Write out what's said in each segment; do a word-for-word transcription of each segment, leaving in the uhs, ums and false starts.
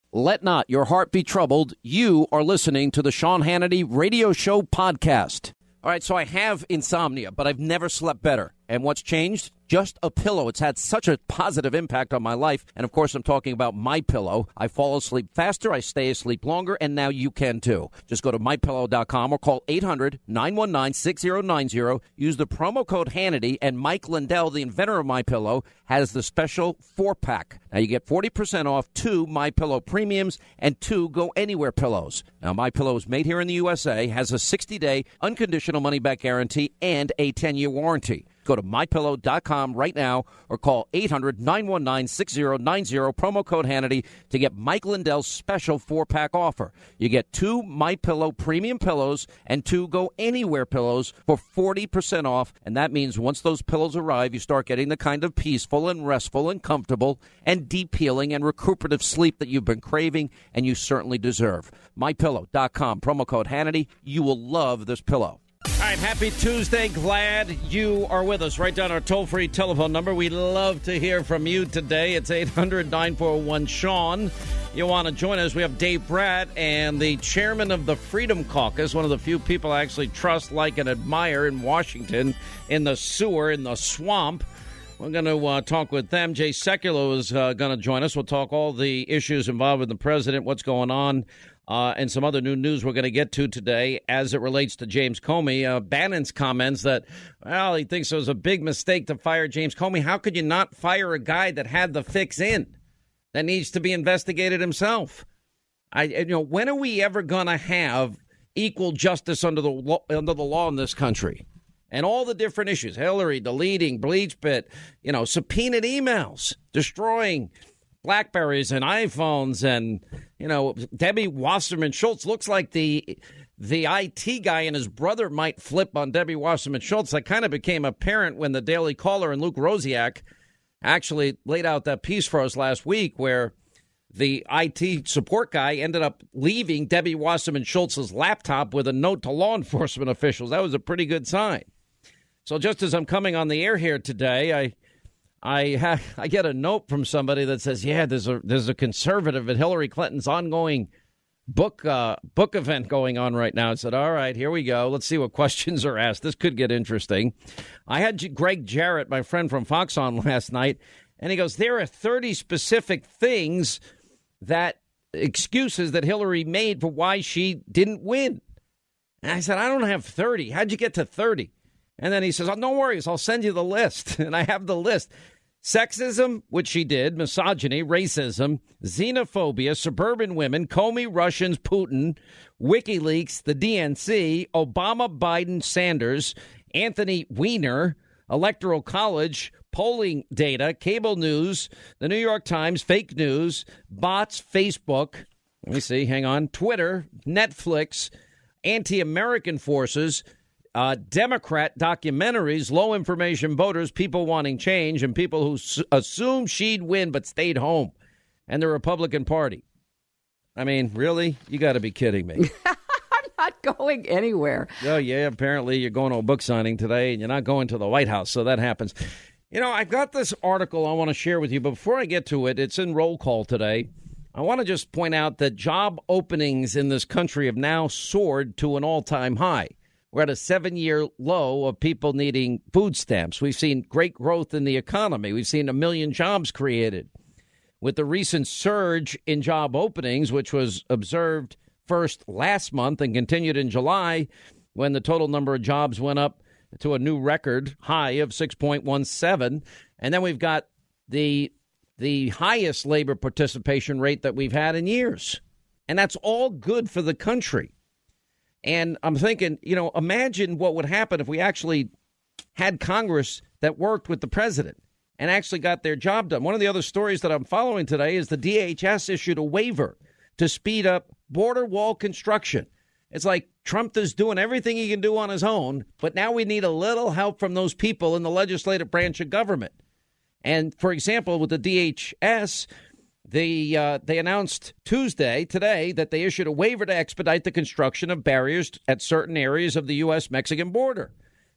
Let not your heart be troubled. You are listening to the Sean Hannity Radio Show podcast. All right, so I have insomnia, but I've never slept better. And what's changed? Just a pillow. It's had such a positive impact on my life. And, of course, I'm talking about MyPillow. I fall asleep faster, I stay asleep longer, and now you can, too. Just go to my pillow dot com or call eight hundred nine one nine six zero nine zero. Use the promo code Hannity, and Mike Lindell, the inventor of MyPillow, has the special four-pack. Now, you get forty percent off two MyPillow Premiums and two Go Anywhere pillows. Now, MyPillow is made here in the U S A, has a sixty-day unconditional money-back guarantee, and a ten-year warranty. Go to my pillow dot com right now or call eight hundred nine one nine six zero nine zero, promo code Hannity, to get Mike Lindell's special four-pack offer. You get two MyPillow premium pillows and two Go Anywhere pillows for forty percent off, and that means once those pillows arrive, you start getting the kind of peaceful and restful and comfortable and deep healing and recuperative sleep that you've been craving and you certainly deserve. my pillow dot com, promo code Hannity. You will love this pillow. All right, happy Tuesday. Glad you are with us. Write down our toll-free telephone number. We'd love to hear from you today. It's eight hundred nine four one Sean. You want to join us? We have Dave Brat and the chairman of the Freedom Caucus, one of the few people I actually trust, like, and admire in Washington, in the sewer, in the swamp. We're going to uh, talk with them. Jay Sekulow is uh, going to join us. We'll talk all the issues involved with the president, what's going on. Uh, and some other new news we're going to get to today as it relates to James Comey. Uh, Bannon's comments that, well, he thinks it was a big mistake to fire James Comey. How could you not fire a guy that had the fix in, that needs to be investigated himself? I, you know, when are we ever going to have equal justice under the law, under the law in this country? And all the different issues, Hillary deleting BleachBit, you know, subpoenaed emails, destroying Blackberries and iPhones, and, you know, Debbie Wasserman Schultz looks like the the I T guy and his brother might flip on Debbie Wasserman Schultz. That kind of became apparent when the Daily Caller and Luke Rosiak actually laid out that piece for us last week, where the I T support guy ended up leaving Debbie Wasserman Schultz's laptop with a note to law enforcement officials. That was a pretty good sign. So just as I'm coming on the air here today, I I ha- I get a note from somebody that says, yeah, there's a there's a conservative at Hillary Clinton's ongoing book uh, book event going on right now. I said, all right, here we go. Let's see what questions are asked. This could get interesting. I had G- Greg Jarrett, my friend from Fox, on last night, and he goes, there are thirty specific things that excuses that Hillary made for why she didn't win. And I said, I don't have thirty. How'd you get to thirty? And then he says, oh, no worries, I'll send you the list. And I have the list. Sexism, which she did, misogyny, racism, xenophobia, suburban women, Comey, Russians, Putin, WikiLeaks, the D N C, Obama, Biden, Sanders, Anthony Weiner, Electoral College, polling data, cable news, the New York Times, fake news, bots, Facebook, let me see, hang on, Twitter, Netflix, anti-American forces, Uh, Democrat documentaries, low information voters, people wanting change, and people who s- assumed she'd win but stayed home, and the Republican Party. I mean, really? You got to be kidding me. I'm not going anywhere. Oh, yeah, apparently you're going to a book signing today, and you're not going to the White House, so that happens. You know, I've got this article I want to share with you, but before I get to it, it's in roll call today. I want to just point out that job openings in this country have now soared to an all-time high. We're at a seven-year low of people needing food stamps. We've seen great growth in the economy. We've seen a million jobs created. With the recent surge in job openings, which was observed first last month and continued in July, when the total number of jobs went up to a new record high of six point one seven. And then we've got the the highest labor participation rate that we've had in years. And that's all good for the country. And I'm thinking, you know, imagine what would happen if we actually had Congress that worked with the president and actually got their job done. One of the other stories that I'm following today is the D H S issued a waiver to speed up border wall construction. It's like Trump is doing everything he can do on his own, but now we need a little help from those people in the legislative branch of government. And, for example, with the D H S, They uh, they announced Tuesday, today, that they issued a waiver to expedite the construction of barriers at certain areas of the U S Mexican border.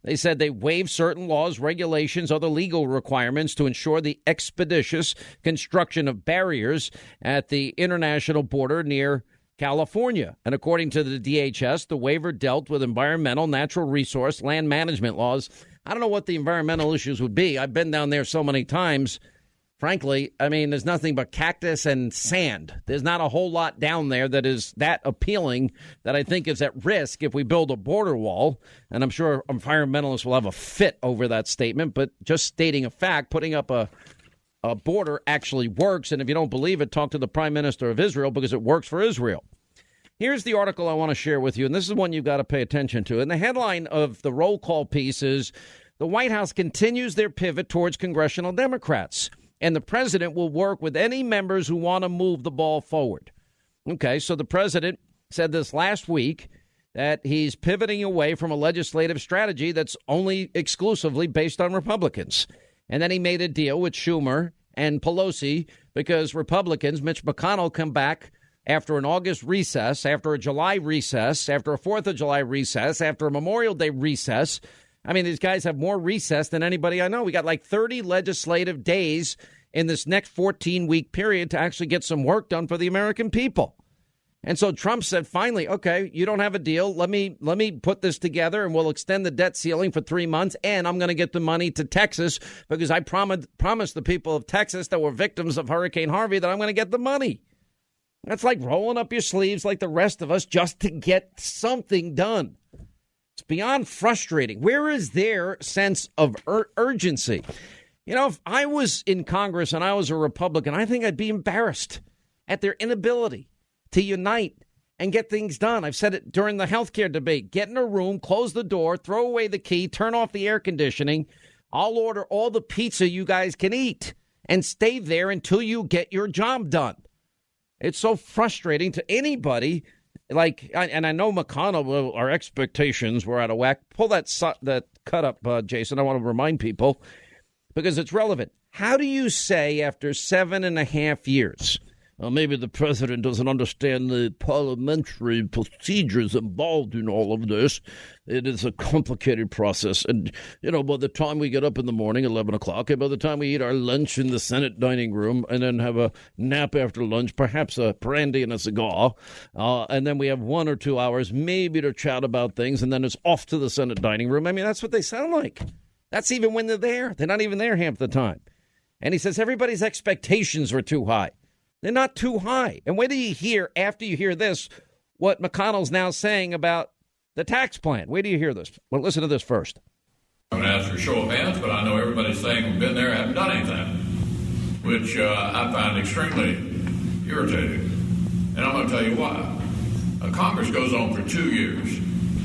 They said they waived certain laws, regulations, other legal requirements to ensure the expeditious construction of barriers at the international border near California. And according to the D H S, the waiver dealt with environmental, natural resource, land management laws. I don't know what the environmental issues would be. I've been down there so many times. Frankly, I mean, there's nothing but cactus and sand. There's not a whole lot down there that is that appealing that I think is at risk if we build a border wall. And I'm sure environmentalists will have a fit over that statement. But just stating a fact, putting up a, a border actually works. And if you don't believe it, talk to the Prime Minister of Israel, because it works for Israel. Here's the article I want to share with you, and this is one you've got to pay attention to. And the headline of the roll call piece is, the White House continues their pivot towards congressional Democrats, and the president will work with any members who want to move the ball forward. Okay, so the president said this last week, that he's pivoting away from a legislative strategy that's only exclusively based on Republicans. And then he made a deal with Schumer and Pelosi because Republicans, Mitch McConnell, come back after an August recess, after a July recess, after a fourth of July recess, after a Memorial Day recess. I mean, these guys have more recess than anybody I know. We got like thirty legislative days in this next fourteen-week period to actually get some work done for the American people. And so Trump said, finally, okay, you don't have a deal. Let me let me put this together, and we'll extend the debt ceiling for three months. And I'm going to get the money to Texas because I prom- promised the people of Texas that were victims of Hurricane Harvey that I'm going to get the money. That's like rolling up your sleeves like the rest of us just to get something done. It's beyond frustrating. Where is their sense of ur- urgency? You know, if I was in Congress and I was a Republican, I think I'd be embarrassed at their inability to unite and get things done. I've said it during the health care debate. Get in a room, close the door, throw away the key, turn off the air conditioning. I'll order all the pizza you guys can eat and stay there until you get your job done. It's so frustrating to anybody. Like, and I know McConnell, well, our expectations were out of whack. Pull that that cut up, uh, Jason. I want to remind people because it's relevant. How do you say after seven and a half years, well, maybe the president doesn't understand the parliamentary procedures involved in all of this. It is a complicated process. And, you know, by the time we get up in the morning, eleven o'clock, and by the time we eat our lunch in the Senate dining room and then have a nap after lunch, perhaps a brandy and a cigar, uh, and then we have one or two hours maybe to chat about things, and then it's off to the Senate dining room. I mean, that's what they sound like. That's even when they're there. They're not even there half the time. And he says everybody's expectations were too high. They're not too high. And wait till you hear, after you hear this, what McConnell's now saying about the tax plan. Wait till you hear this. Well, listen to this first. I'm going to ask for a show of hands, but I know everybody's saying we've been there, haven't done anything, which uh, I find extremely irritating. And I'm going to tell you why. Uh, Congress goes on for two years.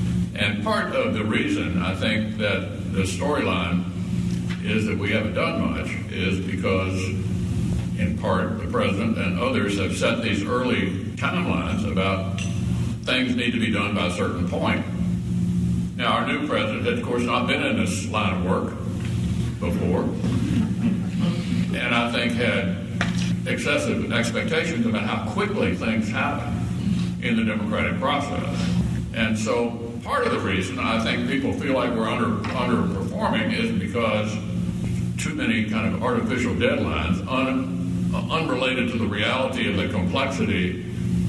And part of the reason I think that the storyline is that we haven't done much is because, in part, the president and others have set these early timelines about things need to be done by a certain point. Now, our new president had, of course, not been in this line of work before, and I think had excessive expectations about how quickly things happen in the democratic process. And so part of the reason I think people feel like we're under underperforming is because too many kind of artificial deadlines, un, uh, unrelated to the reality of the complexity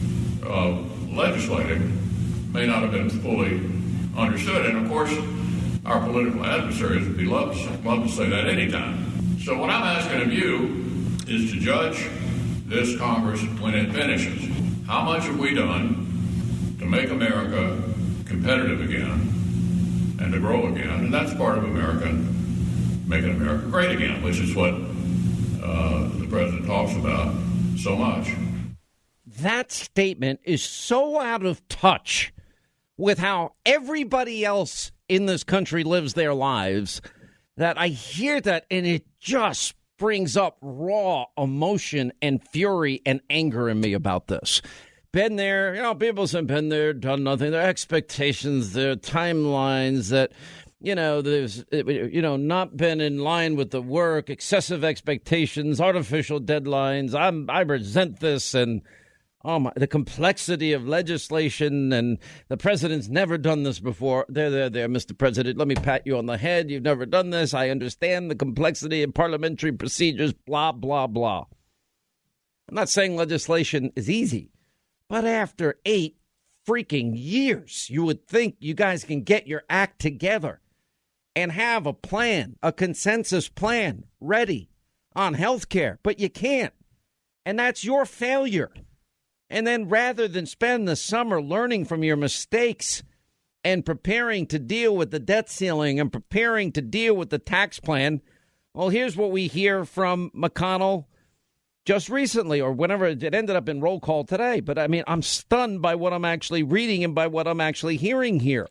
of legislating, may not have been fully understood. And of course, our political adversaries would be love to, love to say that anytime. So what I'm asking of you is to judge this Congress when it finishes. How much have we done to make America competitive again and to grow again? And that's part of American, making America great again, which is what uh, the president talks about so much. That statement is so out of touch with how everybody else in this country lives their lives that I hear that and it just brings up raw emotion and fury and anger in me about this. Been there, you know, people have been there, done nothing. Their expectations, their timelines that, you know, there's, you know, not been in line with the work, excessive expectations, artificial deadlines. I'm, I resent this. And Oh, my, the complexity of legislation, and the president's never done this before. There, there, there, Mister President, let me pat you on the head. You've never done this. I understand the complexity of parliamentary procedures, blah, blah, blah. I'm not saying legislation is easy, but after eight freaking years, you would think you guys can get your act together and have a plan, a consensus plan ready on health care, but you can't. And that's your failure. And then rather than spend the summer learning from your mistakes and preparing to deal with the debt ceiling and preparing to deal with the tax plan, well, here's what we hear from McConnell just recently, or whenever it ended up in roll call today. But I mean, I'm stunned by what I'm actually reading and by what I'm actually hearing here.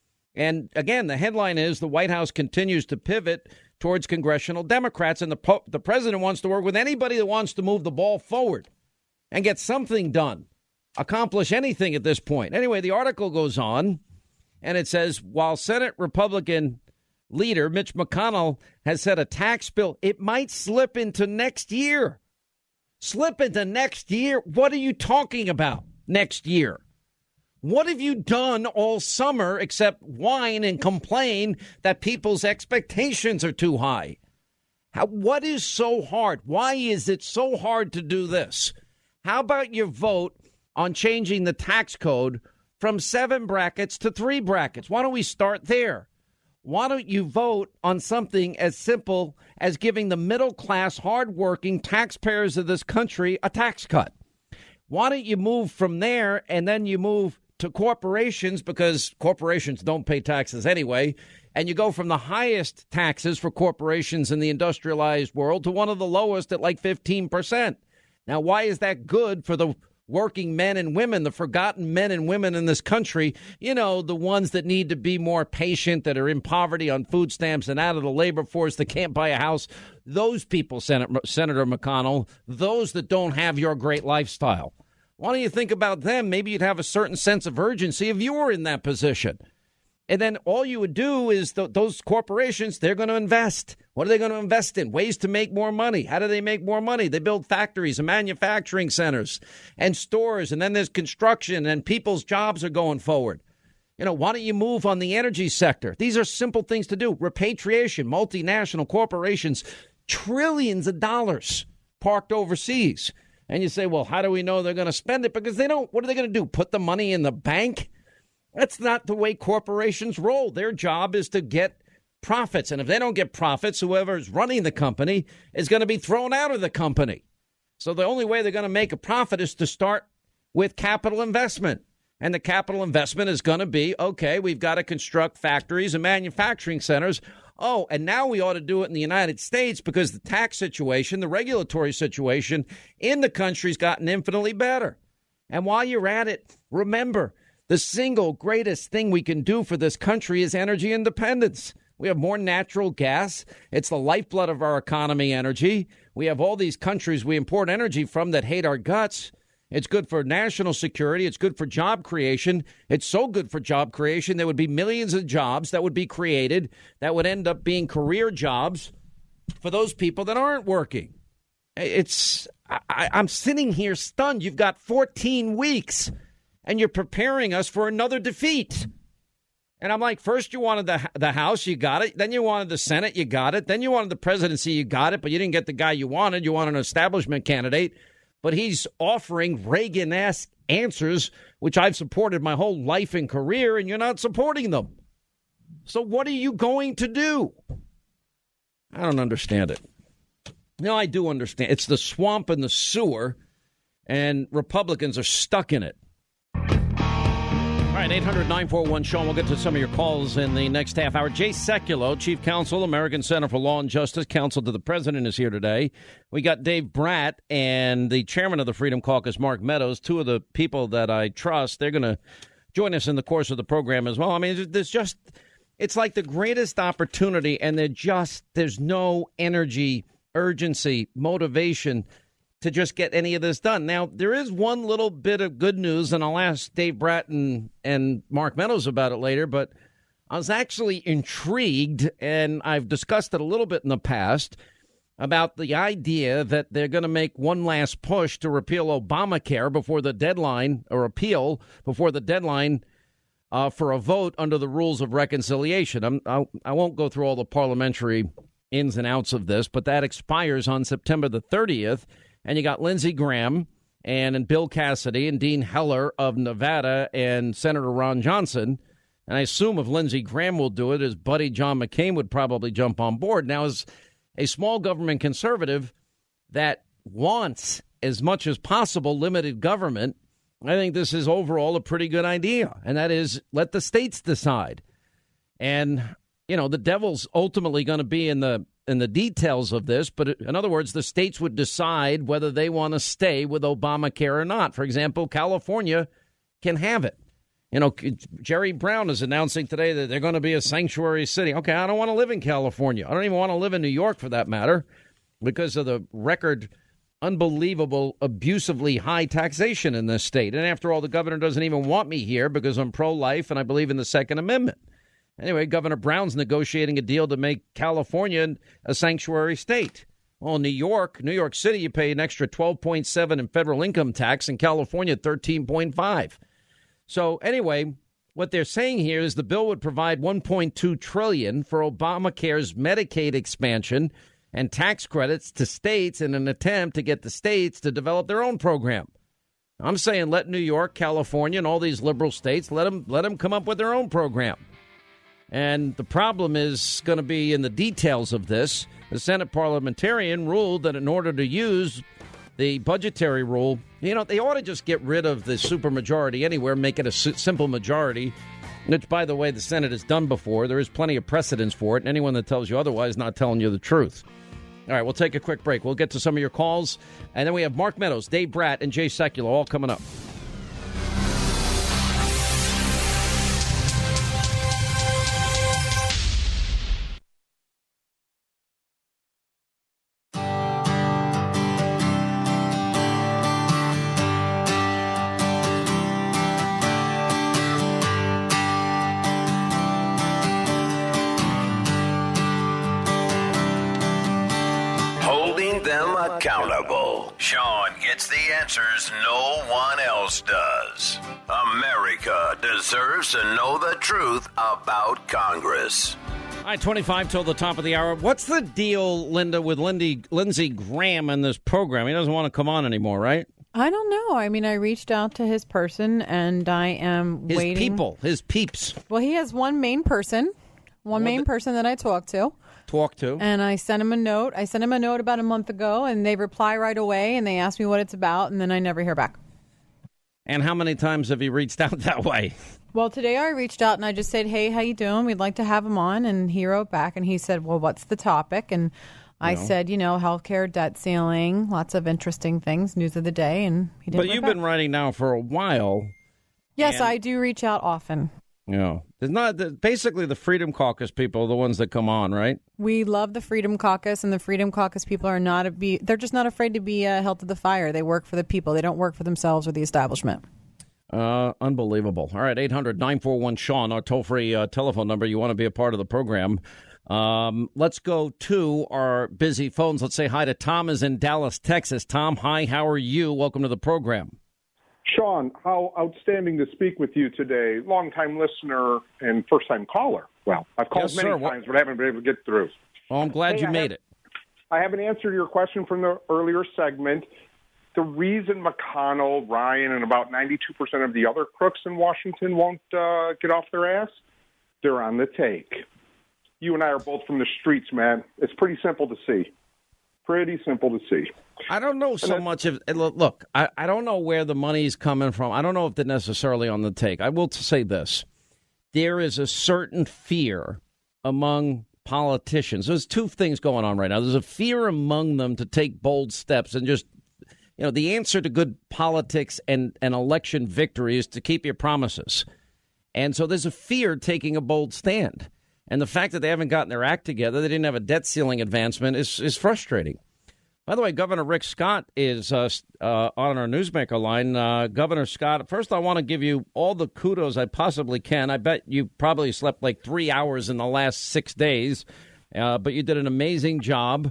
And again, the headline is the White House continues to pivot towards congressional Democrats, and the po- the president wants to work with anybody that wants to move the ball forward and get something done, accomplish anything at this point. Anyway, the article goes on, and it says, while Senate Republican leader Mitch McConnell has said a tax bill, it might slip into next year. Slip into next year? What are you talking about next year? What have you done all summer except whine and complain that people's expectations are too high? How, what is so hard? Why is it so hard to do this? How about your vote on changing the tax code from seven brackets to three brackets? Why don't we start there? Why don't you vote on something as simple as giving the middle class, hardworking taxpayers of this country a tax cut? Why don't you move from there and then you move to corporations, because corporations don't pay taxes anyway, and you go from the highest taxes for corporations in the industrialized world to one of the lowest at like fifteen percent. Now, why is that good for the working men and women, the forgotten men and women in this country? You know, the ones that need to be more patient, that are in poverty on food stamps and out of the labor force, that can't buy a house. Those people, Senator, Senator McConnell, those that don't have your great lifestyle. Why don't you think about them? Maybe you'd have a certain sense of urgency if you were in that position. And then all you would do is th- those corporations, they're going to invest. What are they going to invest in? Ways to make more money. How do they make more money? They build factories and manufacturing centers and stores. And then there's construction, and people's jobs are going forward. You know, why don't you move on the energy sector? These are simple things to do. Repatriation, multinational corporations, trillions of dollars parked overseas. And you say, well, how do we know they're going to spend it? Because they don't. What are they going to do? Put the money in the bank? That's not the way corporations roll. Their job is to get profits. And if they don't get profits, whoever's running the company is going to be thrown out of the company. So the only way they're going to make a profit is to start with capital investment. And the capital investment is going to be, OK, we've got to construct factories and manufacturing centers. Oh, and now we ought to do it in the United States because the tax situation, the regulatory situation in the country's gotten infinitely better. And while you're at it, remember, the single greatest thing we can do for this country is energy independence. We have more natural gas. It's the lifeblood of our economy, energy. We have all these countries we import energy from that hate our guts. It's good for national security. It's good for job creation. It's so good for job creation. There would be millions of jobs that would be created that would end up being career jobs for those people that aren't working. It's I, I'm sitting here stunned. You've got fourteen weeks and you're preparing us for another defeat. And I'm like, first you wanted the the House, you got it. Then you wanted the Senate, you got it. Then you wanted the presidency, you got it. But you didn't get the guy you wanted. You wanted an establishment candidate. But he's offering Reagan-esque answers, which I've supported my whole life and career, and you're not supporting them. So what are you going to do? I don't understand it. No, I do understand. It's the swamp and the sewer, and Republicans are stuck in it. All right, eight hundred nine four one Sean. We'll get to some of your calls in the next half hour. Jay Sekulow, Chief Counsel, American Center for Law and Justice, counsel to the president, is here today. We got Dave Bratt and the chairman of the Freedom Caucus, Mark Meadows, two of the people that I trust. They're going to join us in the course of the program as well. I mean, there's just, it's like the greatest opportunity, and they're just, there's no energy, urgency, motivation to just get any of this done. Now, there is one little bit of good news, and I'll ask Dave Bratt and, and Mark Meadows about it later, but I was actually intrigued, and I've discussed it a little bit in the past, about the idea that they're going to make one last push to repeal Obamacare before the deadline, or appeal before the deadline uh, for a vote under the rules of reconciliation. I'm, I, I won't go through all the parliamentary ins and outs of this, but that expires on September the thirtieth. And you got Lindsey Graham and, and Bill Cassidy and Dean Heller of Nevada and Senator Ron Johnson. And I assume if Lindsey Graham will do it, his buddy John McCain would probably jump on board. Now, as a small government conservative that wants, as much as possible, limited government, I think this is overall a pretty good idea. And that is, let the states decide. And, you know, the devil's ultimately going to be in the in the details of this. But in other words, the states would decide whether they want to stay with Obamacare or not. For example, California can have it. You know, Jerry Brown is announcing today that they're going to be a sanctuary city. Okay, I don't want to live in California. I don't even want to live in New York, for that matter, because of the record, unbelievable, abusively high taxation in this state. And after all, the governor doesn't even want me here because I'm pro-life and I believe in the Second Amendment. Anyway, Governor Brown's negotiating a deal to make California a sanctuary state. Well, New York, New York City, you pay an extra twelve point seven in federal income tax, and California thirteen point five. So anyway, what they're saying here is the bill would provide one point two trillion dollars for Obamacare's Medicaid expansion and tax credits to states in an attempt to get the states to develop their own program. I'm saying let New York, California, and all these liberal states, let them, let them come up with their own program. And the problem is going to be in the details of this. The Senate parliamentarian ruled that in order to use the budgetary rule, you know, they ought to just get rid of the supermajority anywhere, make it a simple majority, which, by the way, the Senate has done before. There is plenty of precedence for it, and anyone that tells you otherwise is not telling you the truth. All right, we'll take a quick break. We'll get to some of your calls, and then we have Mark Meadows, Dave Bratt, and Jay Sekulow all coming up. Accountable. Sean gets the answers no one else does. America deserves to know the truth about Congress. All right, twenty-five till the top of the hour. What's the deal, Linda, with Lindy, Lindsey Graham in this program? He doesn't want to come on anymore, right? I don't know. I mean, I reached out to his person, and I am his waiting. His people, his peeps. Well, he has one main person, one well, main the- person that I talked to. Talk to. And I sent him a note. I sent him a note about a month ago, and they reply right away, and they ask me what it's about, and then I never hear back. And how many times have you reached out that way? Well, today I reached out, and I just said, hey, how you doing? We'd like to have him on. And he wrote back, and he said, well, what's the topic? And I no. said, you know, healthcare, debt ceiling, lots of interesting things, news of the day, and he didn't But you've back. been writing now for a while. Yes, and- I do reach out often. Yeah. There's not the, basically the Freedom Caucus people are the ones that come on, right? We love the Freedom Caucus, and the Freedom Caucus people are not a be they're just not afraid to be uh, held to the fire. They work for the people. They don't work for themselves or the establishment. Uh, unbelievable. All right, eight hundred nine four one Sean, our toll-free uh, telephone number. You want to be a part of the program. Um, let's go to our busy phones. Let's say hi to Tom is in Dallas, Texas. Tom, hi, how are you? Welcome to the program. Sean, how outstanding to speak with you today. Long-time listener and first-time caller. Well, I've called yes, many sir. times, but I haven't been able to get through. Well, I'm glad hey, you I made have, it. I have an answer to your question from the earlier segment. The reason McConnell, Ryan, and about ninety-two percent of the other crooks in Washington won't uh, get off their ass, they're on the take. You and I are both from the streets, man. It's pretty simple to see. Pretty simple to see. I don't know so much of look, I, I don't know where the money's coming from. I don't know if they're necessarily on the take. I will say this. There is a certain fear among politicians. There's two things going on right now. There's a fear among them to take bold steps and just, you know, the answer to good politics and an election victory is to keep your promises. And so there's a fear taking a bold stand. And the fact that they haven't gotten their act together, they didn't have a debt ceiling advancement, is, is frustrating. By the way, Governor Rick Scott is uh, uh, on our Newsmaker line. Uh, Governor Scott, first I want to give you all the kudos I possibly can. I bet you probably slept like three hours in the last six days, uh, but you did an amazing job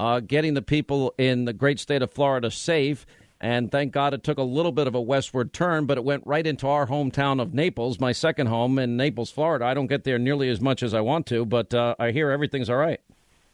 uh, getting the people in the great state of Florida safe. And thank God it took a little bit of a westward turn, but it went right into our hometown of Naples, my second home in Naples, Florida. I don't get there nearly as much as I want to, but uh, I hear everything's all right.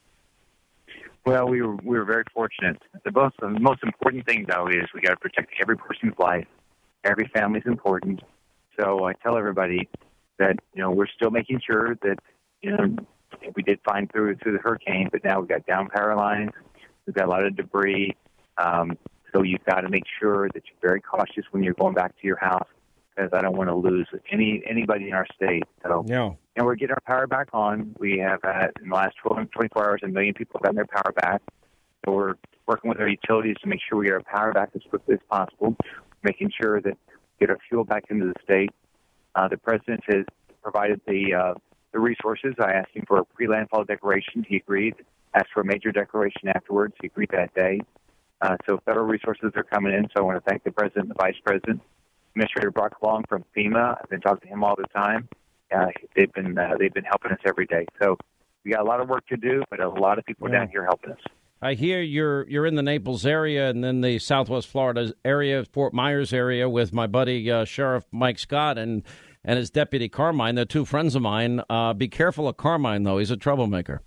Well, we were we were very fortunate. The most the most important thing, though, is we got to protect every person's life. Every family's important. So I tell everybody that you know we're still making sure that you know we did fine through through the hurricane, but now we've got down power lines. We've got a lot of debris. Um, so you've got to make sure that you're very cautious when you're going back to your house, because I don't want to lose any anybody in our state. So yeah. And we're getting our power back on. We have had, in the last twelve, twenty-four hours, a million people have gotten their power back. So we're working with our utilities to make sure we get our power back as quickly as possible, making sure that we get our fuel back into the state. Uh, the president has provided the uh, the resources. I asked him for a pre-landfall declaration. He agreed. Asked for a major declaration afterwards. He agreed that day. Uh, so federal resources are coming in. So I want to thank the president and the vice president. Administrator Brock Long from FEMA. I've been talking to him all the time. Uh, they've been uh, they've been helping us every day. So we got a lot of work to do, but a lot of people yeah. down here helping us. I hear you're you're in the Naples area and then the Southwest Florida area, Fort Myers area, with my buddy uh, Sheriff Mike Scott and and his deputy Carmine. They're two friends of mine. Uh, be careful of Carmine, though. He's a troublemaker.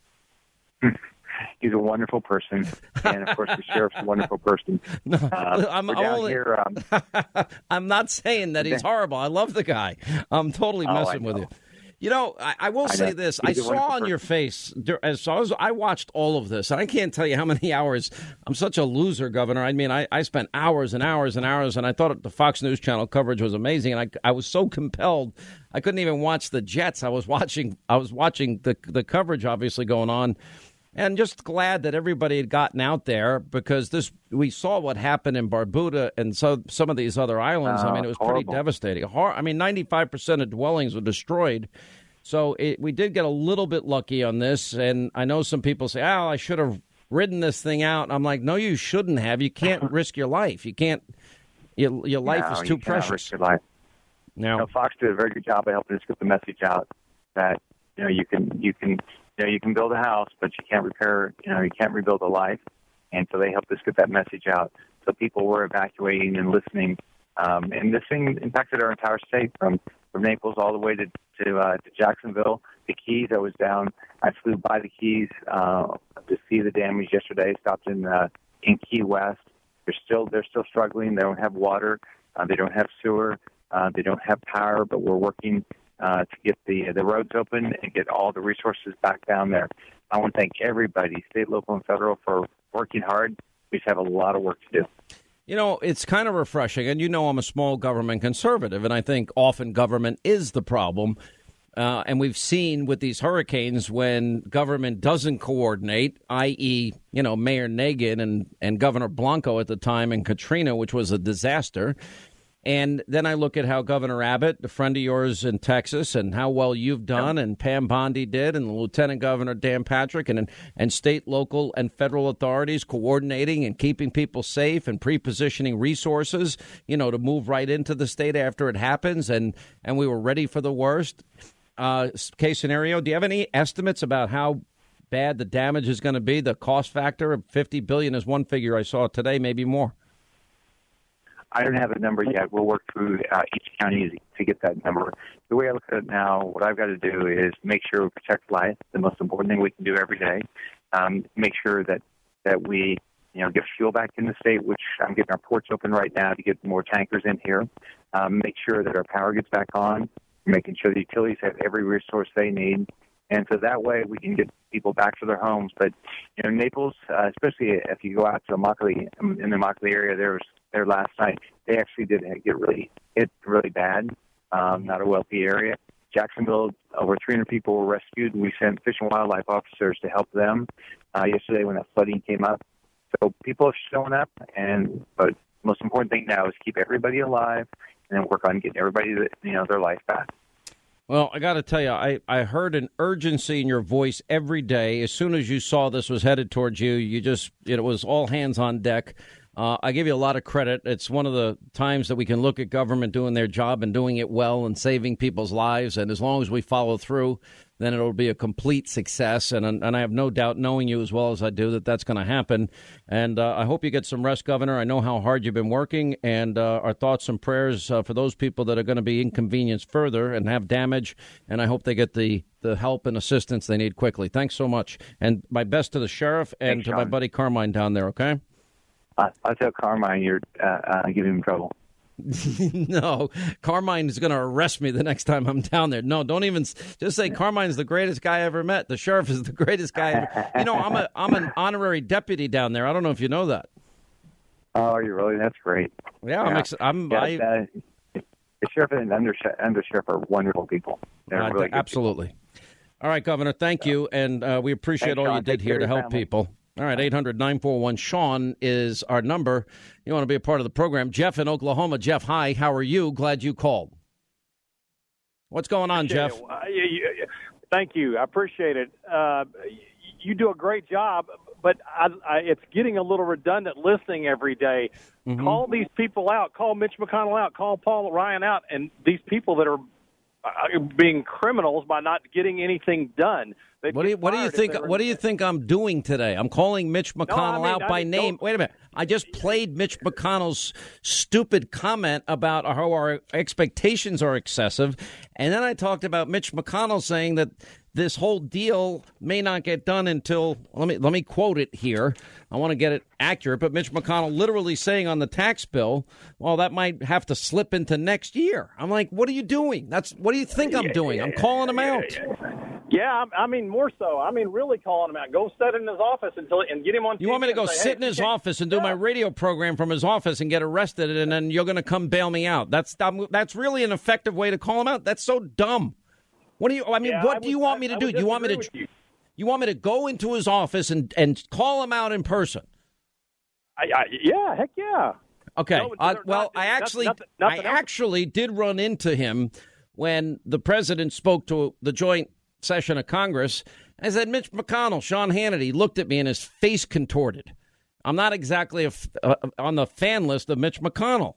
He's a wonderful person, and of course the sheriff's a wonderful person. No, uh, I'm, we're down only, here. Um, I'm not saying that he's horrible. I love the guy. I'm totally messing oh, with you. You know, I, I will I say know. this. He's I saw on person. your face, as I, was, I watched all of this, and I can't tell you how many hours. I'm such a loser, Governor. I mean, I, I spent hours and hours and hours, and I thought the Fox News Channel coverage was amazing, and I, I was so compelled. I couldn't even watch the Jets. I was watching I was watching the the coverage, obviously, going on. And just glad that everybody had gotten out there, because this we saw what happened in Barbuda and so some of these other islands. Uh, I mean, it was horrible. pretty devastating. Hor- I mean, ninety-five percent of dwellings were destroyed. So it, we did get a little bit lucky on this. And I know some people say, oh, I should have ridden this thing out. And I'm like, no, you shouldn't have. You can't risk your life. You can't. Your, your life no, is too you precious. Risk your life. Now, You know, Fox did a very good job of helping us get the message out that you know you can you can. You know, you can build a house, but you can't repair, you know, you can't rebuild a life. And so they helped us get that message out. So people were evacuating and listening. Um, and this thing impacted our entire state from, from Naples all the way to, to, uh, to Jacksonville. The Keys, I was down. I flew by the Keys uh, to see the damage yesterday. Stopped in, uh, in Key West. They're still, they're still struggling. They don't have water. Uh, they don't have sewer. Uh, they don't have power, but we're working Uh, to get the the roads open and get all the resources back down there. I want to thank everybody, state, local, and federal, for working hard. We just have a lot of work to do. You know, it's kind of refreshing, and you know I'm a small government conservative, and I think often government is the problem. Uh, and we've seen with these hurricanes when government doesn't coordinate, that is, you know, Mayor Nagin and, and Governor Blanco at the time and Katrina, which was a disaster. And then I look at how Governor Abbott, a friend of yours in Texas, and how well you've done, and Pam Bondi did, and Lieutenant Governor Dan Patrick, and and state, local, and federal authorities coordinating and keeping people safe and pre-positioning resources, you know, to move right into the state after it happens, and, and we were ready for the worst uh, case scenario. Do you have any estimates about how bad the damage is going to be? The cost factor of fifty billion dollars is one figure I saw today, maybe more. I don't have a number yet. We'll work through uh, each county to get that number. The way I look at it now, what I've got to do is make sure we protect life, the most important thing we can do every day. Um, make sure that, that we, you know, get fuel back in the state, which I'm getting our ports open right now to get more tankers in here. Um, make sure that our power gets back on, making sure the utilities have every resource they need. And so that way we can get people back to their homes. But, you know, Naples, uh, especially if you go out to Immokalee, in the Immokalee area, there was there last night, they actually did get really hit really bad, um, not a wealthy area. Jacksonville, over three hundred people were rescued. We sent Fish and Wildlife officers to help them uh, yesterday when that flooding came up. So people have shown up, and but the most important thing now is keep everybody alive and then work on getting everybody, you know, their life back. Well, I got to tell you, I, I heard an urgency in your voice every day. As soon as you saw this was headed towards you, you just, it was all hands on deck. Uh, I give you a lot of credit. It's one of the times that we can look at government doing their job and doing it well and saving people's lives. And as long as we follow through, then it'll be a complete success. And and I have no doubt, knowing you as well as I do, that that's going to happen. And uh, I hope you get some rest, Governor. I know how hard you've been working, and uh, our thoughts and prayers uh, for those people that are going to be inconvenienced further and have damage. And I hope they get the, the help and assistance they need quickly. Thanks so much. And my best to the sheriff and Thanks, to Sean. my buddy Carmine down there, okay? Uh, I'll tell Carmine you're uh, uh, giving him trouble. No, Carmine is going to arrest me the next time I'm down there. No, don't even just say Carmine's the greatest guy I ever met. The sheriff is the greatest guy ever. You know, I'm a I'm an honorary deputy down there. I don't know if you know that. Oh, you really? That's great. Yeah, I'm. Ex- I'm yeah, I, uh, the sheriff and under under sheriff are wonderful people. They're uh, really good absolutely. people. All right, Governor. Thank you, and uh, we appreciate Thanks, all Sean. you did Take here care to of your help family. people. All right, eight hundred nine four one Sean is our number. You want to be a part of the program. Jeff in Oklahoma. Jeff, hi. How are you? Glad you called. What's going on, Appreciate Jeff? it. Uh, you- you- Thank you. I appreciate it. Uh, you do a great job, but I, I, it's getting a little redundant listening every day. Mm-hmm. Call these people out. Call Mitch McConnell out. Call Paul Ryan out. And these people that are uh, being criminals by not getting anything done. They'd What do you get What do you fired if think? they were- What do you think I'm doing today? I'm calling Mitch McConnell mean- out I by mean, name. don't- Wait a minute. I just played Mitch McConnell's stupid comment about how our expectations are excessive, and then I talked about Mitch McConnell saying that this whole deal may not get done until let me let me quote it here. I want to get it accurate, but Mitch McConnell literally saying on the tax bill, well, that might have to slip into next year. I'm like, what are you doing? That's what do you think I'm doing? I'm calling him out. Yeah, I I mean, more so. I mean, really calling him out. Go sit in his office until and get him on T V. You want me to go and say, sit hey, in his you can't- office and do my radio program from his office and get arrested, and then you're going to come bail me out? That's that's really an effective way to call him out. That's so dumb. What do you? I mean, Yeah, what I do would- you want I- me to I do? would Do you want me to? disagree with you. You want me to go into his office and and call him out in person? I, I, yeah, heck yeah. Okay. No, uh, they're well, not- I actually, nothing- nothing I else. actually did run into him when the president spoke to the joint session of Congress. I said, Mitch McConnell, Sean Hannity looked at me and his face contorted. I'm not exactly a f- uh, on the fan list of Mitch McConnell.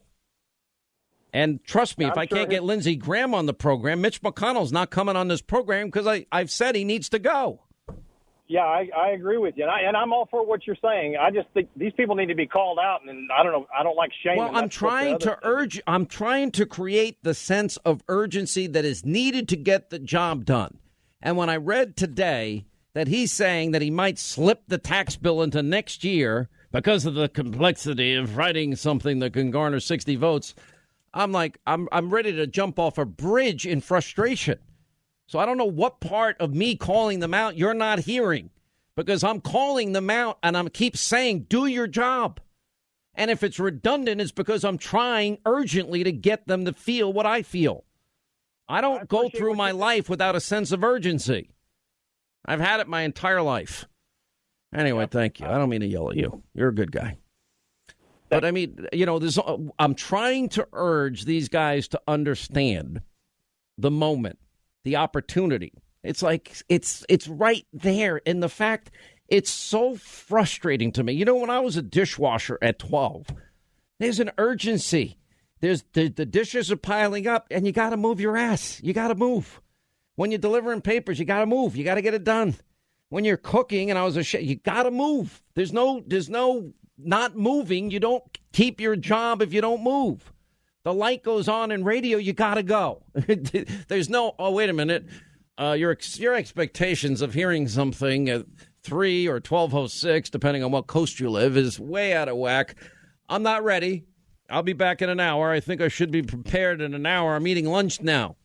And trust me, if I'm I sure can't his- get Lindsey Graham on the program, Mitch McConnell's not coming on this program because I I've said he needs to go. Yeah, I, I agree with you, and, I, and I'm all for what you're saying. I just think these people need to be called out, and I don't know. I don't like shaming. Well, I'm That's what the trying other to thing- urge. I'm trying to create the sense of urgency that is needed to get the job done. And when I read today that he's saying that he might slip the tax bill into next year because of the complexity of writing something that can garner sixty votes, I'm like, I'm I'm ready to jump off a bridge in frustration. So I don't know what part of me calling them out you're not hearing, because I'm calling them out and I'm keep saying, do your job. And if it's redundant, it's because I'm trying urgently to get them to feel what I feel. I don't I go appreciate through what my you- life without a sense of urgency. I've had it my entire life. Anyway, thank you. I don't mean to yell at you. You're a good guy. But I mean, you know, there's, I'm trying to urge these guys to understand the moment, the opportunity. It's like it's it's right there. And the fact, it's so frustrating to me. You know, when I was a dishwasher at twelve, there's an urgency. There's the, the dishes are piling up, and you got to move your ass. You got to move. When you're delivering papers, you got to move. You got to get it done. When you're cooking, and I was a chef, you got to move. There's no there's no not moving. You don't keep your job if you don't move. The light goes on in radio, you got to go. There's no, oh, wait a minute. Uh, your your expectations of hearing something at three or twelve oh six, depending on what coast you live, is way out of whack. I'm not ready. I'll be back in an hour. I think I should be prepared in an hour. I'm eating lunch now.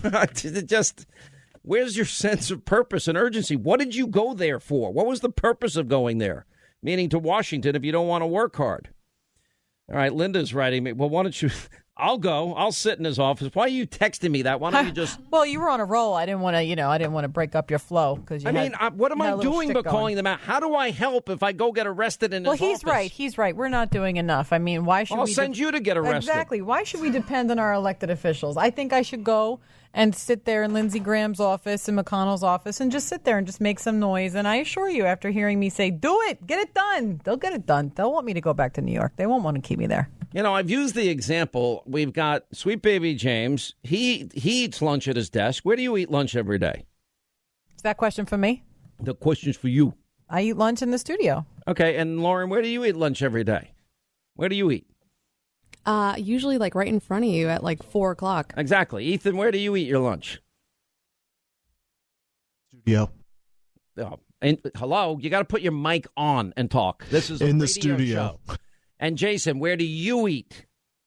Just, where's your sense of purpose and urgency? What did you go there for? What was the purpose of going there? Meaning to Washington if you don't want to work hard. All right, Linda's writing me. Well, why don't you... I'll go. I'll sit in his office. Why are you texting me that? Why don't you just... Well, you were on a roll. I didn't want to, you know, I didn't want to break up your flow because you I had, mean, I, what am you had I a little doing shtick but going. calling them out? How do I help if I go get arrested in Well, his he's office? right. He's right. We're not doing enough. I mean, why should I'll we send de- you to get arrested. Exactly. Why should we depend on our elected officials? I think I should go and sit there in Lindsey Graham's office and McConnell's office and just sit there and just make some noise. And I assure you, after hearing me say, do it, get it done, they'll get it done. They'll want me to go back to New York. They won't want to keep me there. You know, I've used the example. We've got sweet baby James. He he eats lunch at his desk. Where do you eat lunch every day? Is that question for me? The question's for you. I eat lunch in the studio. Okay, and Lauren, where do you eat lunch every day? Where do you eat? Uh, usually like right in front of you at like four o'clock. Exactly. Ethan, where do you eat your lunch? Studio. Oh, and hello, you got to put your mic on and talk. This is a in the radio studio. Show. And Jason, where do you eat?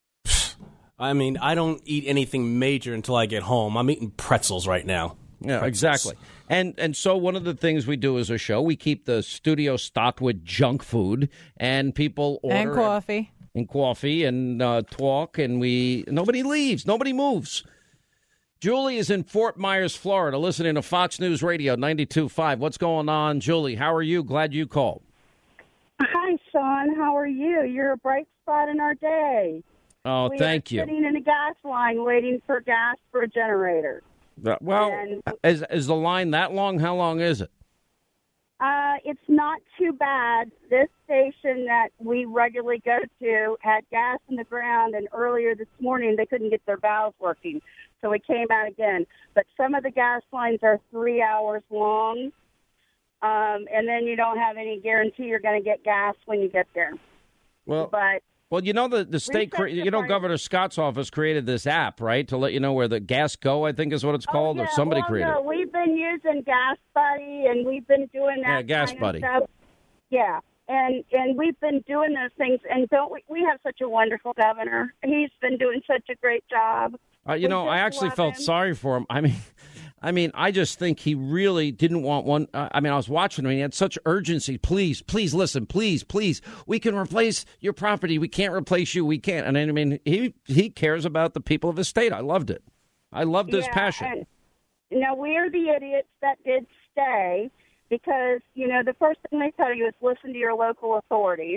I mean, I don't eat anything major until I get home. I'm eating pretzels right now. Yeah, pretzels. exactly. And and so one of the things we do as a show, we keep the studio stocked with junk food, and people order And coffee. and coffee and uh, talk, and we nobody leaves, nobody moves. Julie is in Fort Myers, Florida, listening to Fox News Radio ninety-two point five. What's going on, Julie? How are you? Glad you called. Hi, Sean. How are you? You're a bright spot in our day. Oh, we thank are you. Sitting in a gas line waiting for gas for a generator. Uh, well, And- is is the line that long? How long is it? Uh, it's not too bad. This station that we regularly go to had gas in the ground, and earlier this morning they couldn't get their valves working, so we came out again. But some of the gas lines are three hours long, um, and then you don't have any guarantee you're going to get gas when you get there. Well, But well, you know the the state, cre- Reset the you know, price. Governor Scott's office created this app, right, to let you know where the gas go. I think is what it's called, oh, yeah, or somebody well, created. no, it. we've been using Gas Buddy, and we've been doing that. Yeah, Gas kind of Buddy. stuff. Yeah, and and we've been doing those things, and don't we, we have such a wonderful governor? He's been doing such a great job. Uh, you We know, I just actually love felt him. sorry for him. I mean, I mean, I just think he really didn't want one. Uh, I mean, I was watching him. And he had such urgency. Please, please listen. Please, please. We can replace your property. We can't replace you. We can't. And I mean, he he cares about the people of his state. I loved it. I loved his Yeah, passion. And, now, we're the idiots that did stay because, you know, the first thing they tell you is listen to your local authorities.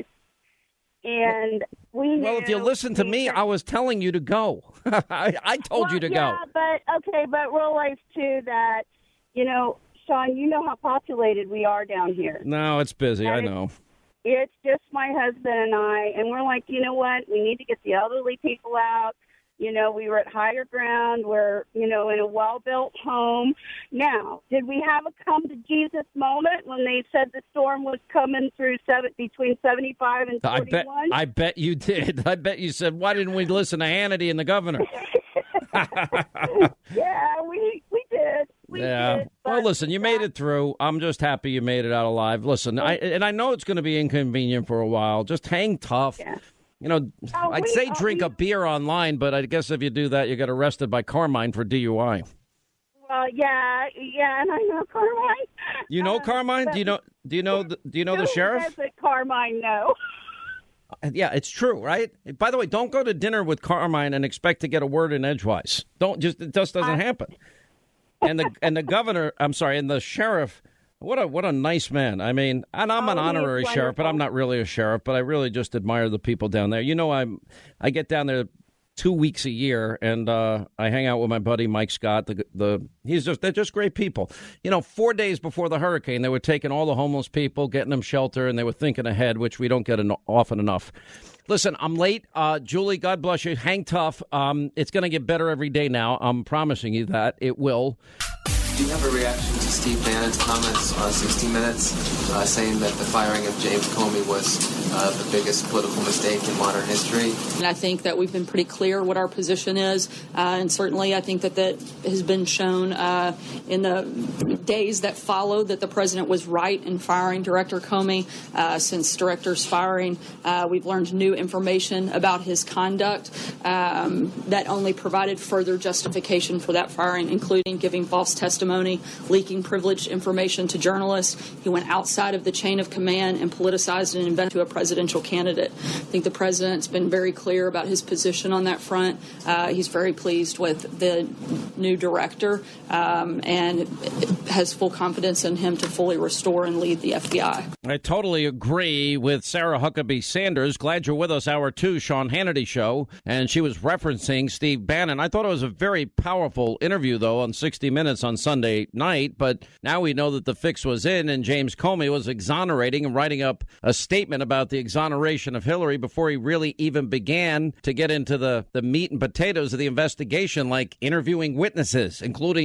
And we Well, if you knew listen to we me, could- I was telling you to go. I, I told well, you to yeah, go. but okay, but realize too that, you know, Sean, you know how populated we are down here. No, it's busy. I And know. It's just my husband and I, and we're like, you know what? We need to get the elderly people out. You know, we were at higher ground. We're, you know, in a well-built home. Now, did we have a come-to-Jesus moment when they said the storm was coming through seven, between seventy-five and I bet. forty-one? I bet you did. I bet you said, "Why didn't we listen to Hannity and the governor?" Yeah, we we did. We yeah. did. Well, but listen, you made it through. I'm just happy you made it out alive. Listen, I and I know it's going to be inconvenient for a while. Just hang tough. Yeah. You know, Oh, I'd we- say oh, drink we- a beer online, but I guess if you do that, you get arrested by Carmine for D U I. Well, yeah, yeah, and I know Carmine. You know Uh, Carmine? but Do you know? Do you know? The, do you know the who sheriff? doesn't Carmine know? Yeah, it's true, right? By the way, don't go to dinner with Carmine and expect to get a word in edgewise. Don't just it just doesn't happen. And the and the governor, I'm sorry, and the sheriff. What a what a nice man. I mean, and I'm Oh, an he is honorary sheriff, but I'm wonderful. not really a sheriff. But I really just admire the people down there. You know, I'm I get down there two weeks a year, and uh, I hang out with my buddy Mike Scott. The the he's just they're just great people. You know, four days before the hurricane, they were taking all the homeless people, getting them shelter, and they were thinking ahead, which we don't get en- often enough. Listen, I'm late. Uh, Julie, God bless you. Hang tough. Um, it's going to get better every day now. I'm promising you that. It will. Do you have a reaction to Steve Bannon's comments on sixty minutes, uh, saying that the firing of James Comey was uh, the biggest political mistake in modern history? And I think that we've been pretty clear what our position is, uh, and certainly I think that that has been shown uh, in the days that followed that the president was right in firing Director Comey. Uh, since Director's firing, uh, we've learned new information about his conduct um, that only provided further justification for that firing, including giving false testimony, leaking privileged information to journalists. He went outside of the chain of command and politicized an event to a presidential candidate. I think the president's been very clear about his position on that front. Uh, he's very pleased with the new director um, and has full confidence in him to fully restore and lead the F B I. I totally agree with Sarah Huckabee Sanders. Glad you're with us, hour two, Sean Hannity Show. And she was referencing Steve Bannon. I thought it was a very powerful interview, though, on sixty minutes on Sunday night. But now we know that the fix was in, and James Comey was exonerating and writing up a statement about the exoneration of Hillary before he really even began to get into the, the meat and potatoes of the investigation, like interviewing witnesses, including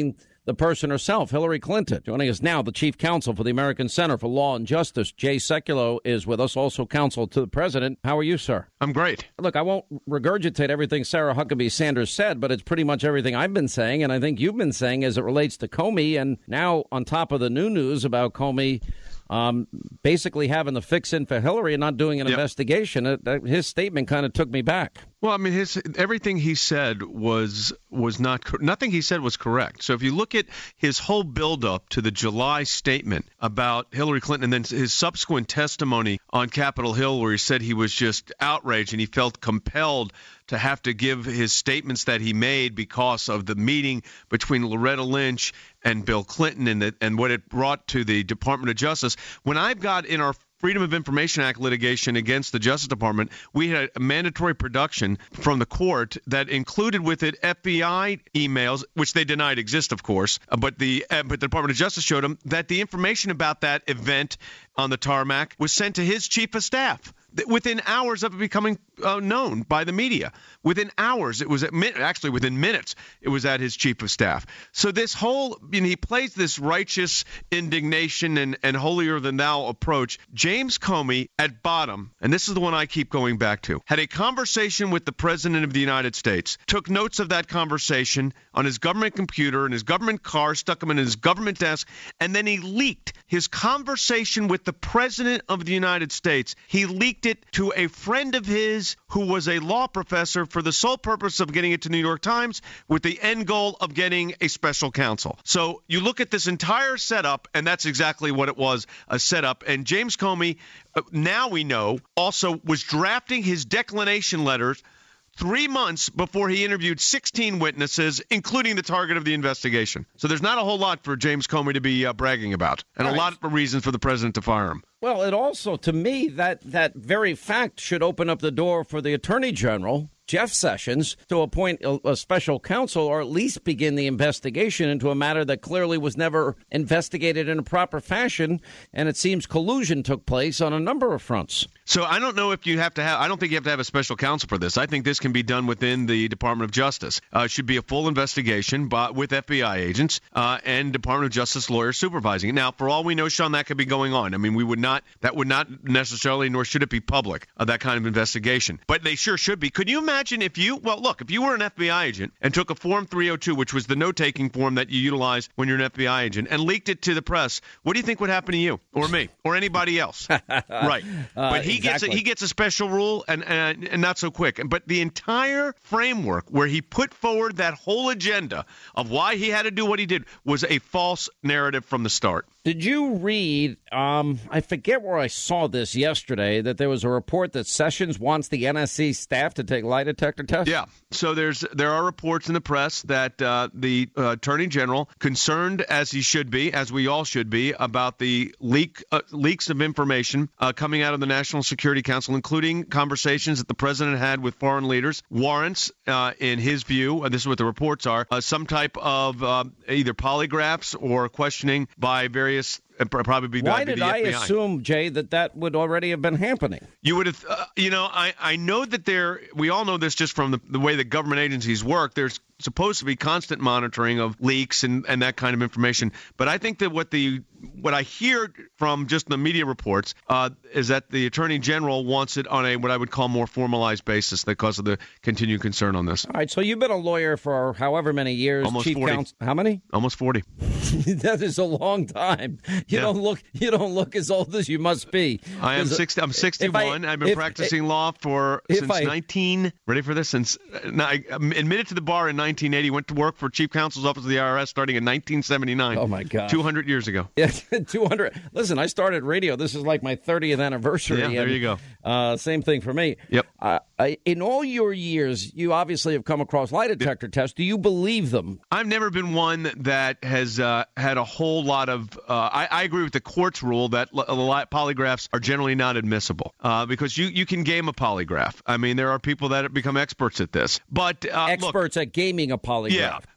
the person herself, Hillary Clinton. Joining us now, the chief counsel for the American Center for Law and Justice, Jay Sekulow, is with us, also counsel to the president. How are you, sir? I'm great. Look, I won't regurgitate everything Sarah Huckabee Sanders said, but it's pretty much everything I've been saying, and I think you've been saying as it relates to Comey. And now on top of the new news about Comey um, basically having the fix in for Hillary and not doing an yep. investigation, it, uh, his statement kind of took me back. Well, I mean, his everything he said was was not nothing he said was correct. So if you look at his whole buildup to the July statement about Hillary Clinton and then his subsequent testimony on Capitol Hill, where he said he was just outraged and he felt compelled to have to give his statements that he made because of the meeting between Loretta Lynch and Bill Clinton and the, and what it brought to the Department of Justice. When I've got in our Freedom of Information Act litigation against the Justice Department, we had a mandatory production from the court that included with it F B I emails, which they denied exist, of course, but the uh, but the Department of Justice showed them that the information about that event on the tarmac was sent to his chief of staff within hours of it becoming uh, known by the media. Within hours, it was at min- actually within minutes, it was at his chief of staff. So this whole, you know, he plays this righteous indignation and, and holier than thou approach. James Comey, at bottom, and this is the one I keep going back to, had a conversation with the President of the United States, took notes of that conversation on his government computer in his government car, stuck them in his government desk, and then he leaked his conversation with the President of the United States. He leaked it to a friend of his who was a law professor for the sole purpose of getting it to New York Times with the end goal of getting a special counsel. So you look at this entire setup, and that's exactly what it was, a setup. And James Comey, uh, now we know, also was drafting his declination letters three months before he interviewed sixteen witnesses, including the target of the investigation. So there's not a whole lot for James Comey to be uh, bragging about, and right. a lot of reasons for the president to fire him. Well, it also, to me, that, that very fact should open up the door for the Attorney General, Jeff Sessions, to appoint a, a special counsel or at least begin the investigation into a matter that clearly was never investigated in a proper fashion. And it seems collusion took place on a number of fronts. So I don't know if you have to have, I don't think you have to have a special counsel for this. I think this can be done within the Department of Justice. Uh, it should be a full investigation by, with F B I agents uh, and Department of Justice lawyers supervising it. Now, for all we know, Sean, that could be going on. I mean, we would not, that would not necessarily, nor should it be public, uh, that kind of investigation. But they sure should be. Could you imagine if you, well, look, if you were an F B I agent and took a Form three oh two, which was the note-taking form that you utilize when you're an F B I agent, and leaked it to the press, what do you think would happen to you or me or anybody else? Right. Uh, but he exactly. gets a, he gets a special rule and, and and not so quick. But the entire framework where he put forward that whole agenda of why he had to do what he did was a false narrative from the start. Did you read, um, I forget where I saw this yesterday, that there was a report that Sessions wants the N S C staff to take lie detector tests? Yeah. So there's there are reports in the press that uh, the uh, Attorney General, concerned as he should be, as we all should be, about the leak uh, leaks of information uh, coming out of the National Security Council, including conversations that the president had with foreign leaders, warrants, uh, in his view, and this is what the reports are, uh, some type of uh, either polygraphs or questioning by various Probably Why did I assume, Jay, that that would already have been happening? You would have, uh, you know, I, I know that there, we all know this just from the, the way that government agencies work. There's supposed to be constant monitoring of leaks and, and that kind of information. But I think that what the what I hear from just the media reports uh, is that the Attorney General wants it on a what I would call more formalized basis because of the continued concern on this. All right. So you've been a lawyer for however many years. Almost Chief forty. Counsel, how many? Almost forty. That is a long time. You yeah. don't look. You don't look as old as you must be. I am sixty. I'm sixty-one. I, I've been if, practicing if, law for since I, nineteen. Ready for this? Since I admitted to the bar in nineteen eighty. Went to work for Chief Counsel's Office of the I R S starting in nineteen seventy-nine. Oh my God! Two hundred years ago. Yeah, two hundred. Listen, I started radio. This is like my thirtieth anniversary. Yeah, there and, you go. Uh, same thing for me. Yep. Uh, in all your years, you obviously have come across lie detector yep. tests. Do you believe them? I've never been one that has uh, had a whole lot of. Uh, I, I agree with the court's rule that l- l- polygraphs are generally not admissible uh, because you, you can game a polygraph. I mean, there are people that have become experts at this. But uh, experts look, at gaming a polygraph. Yeah,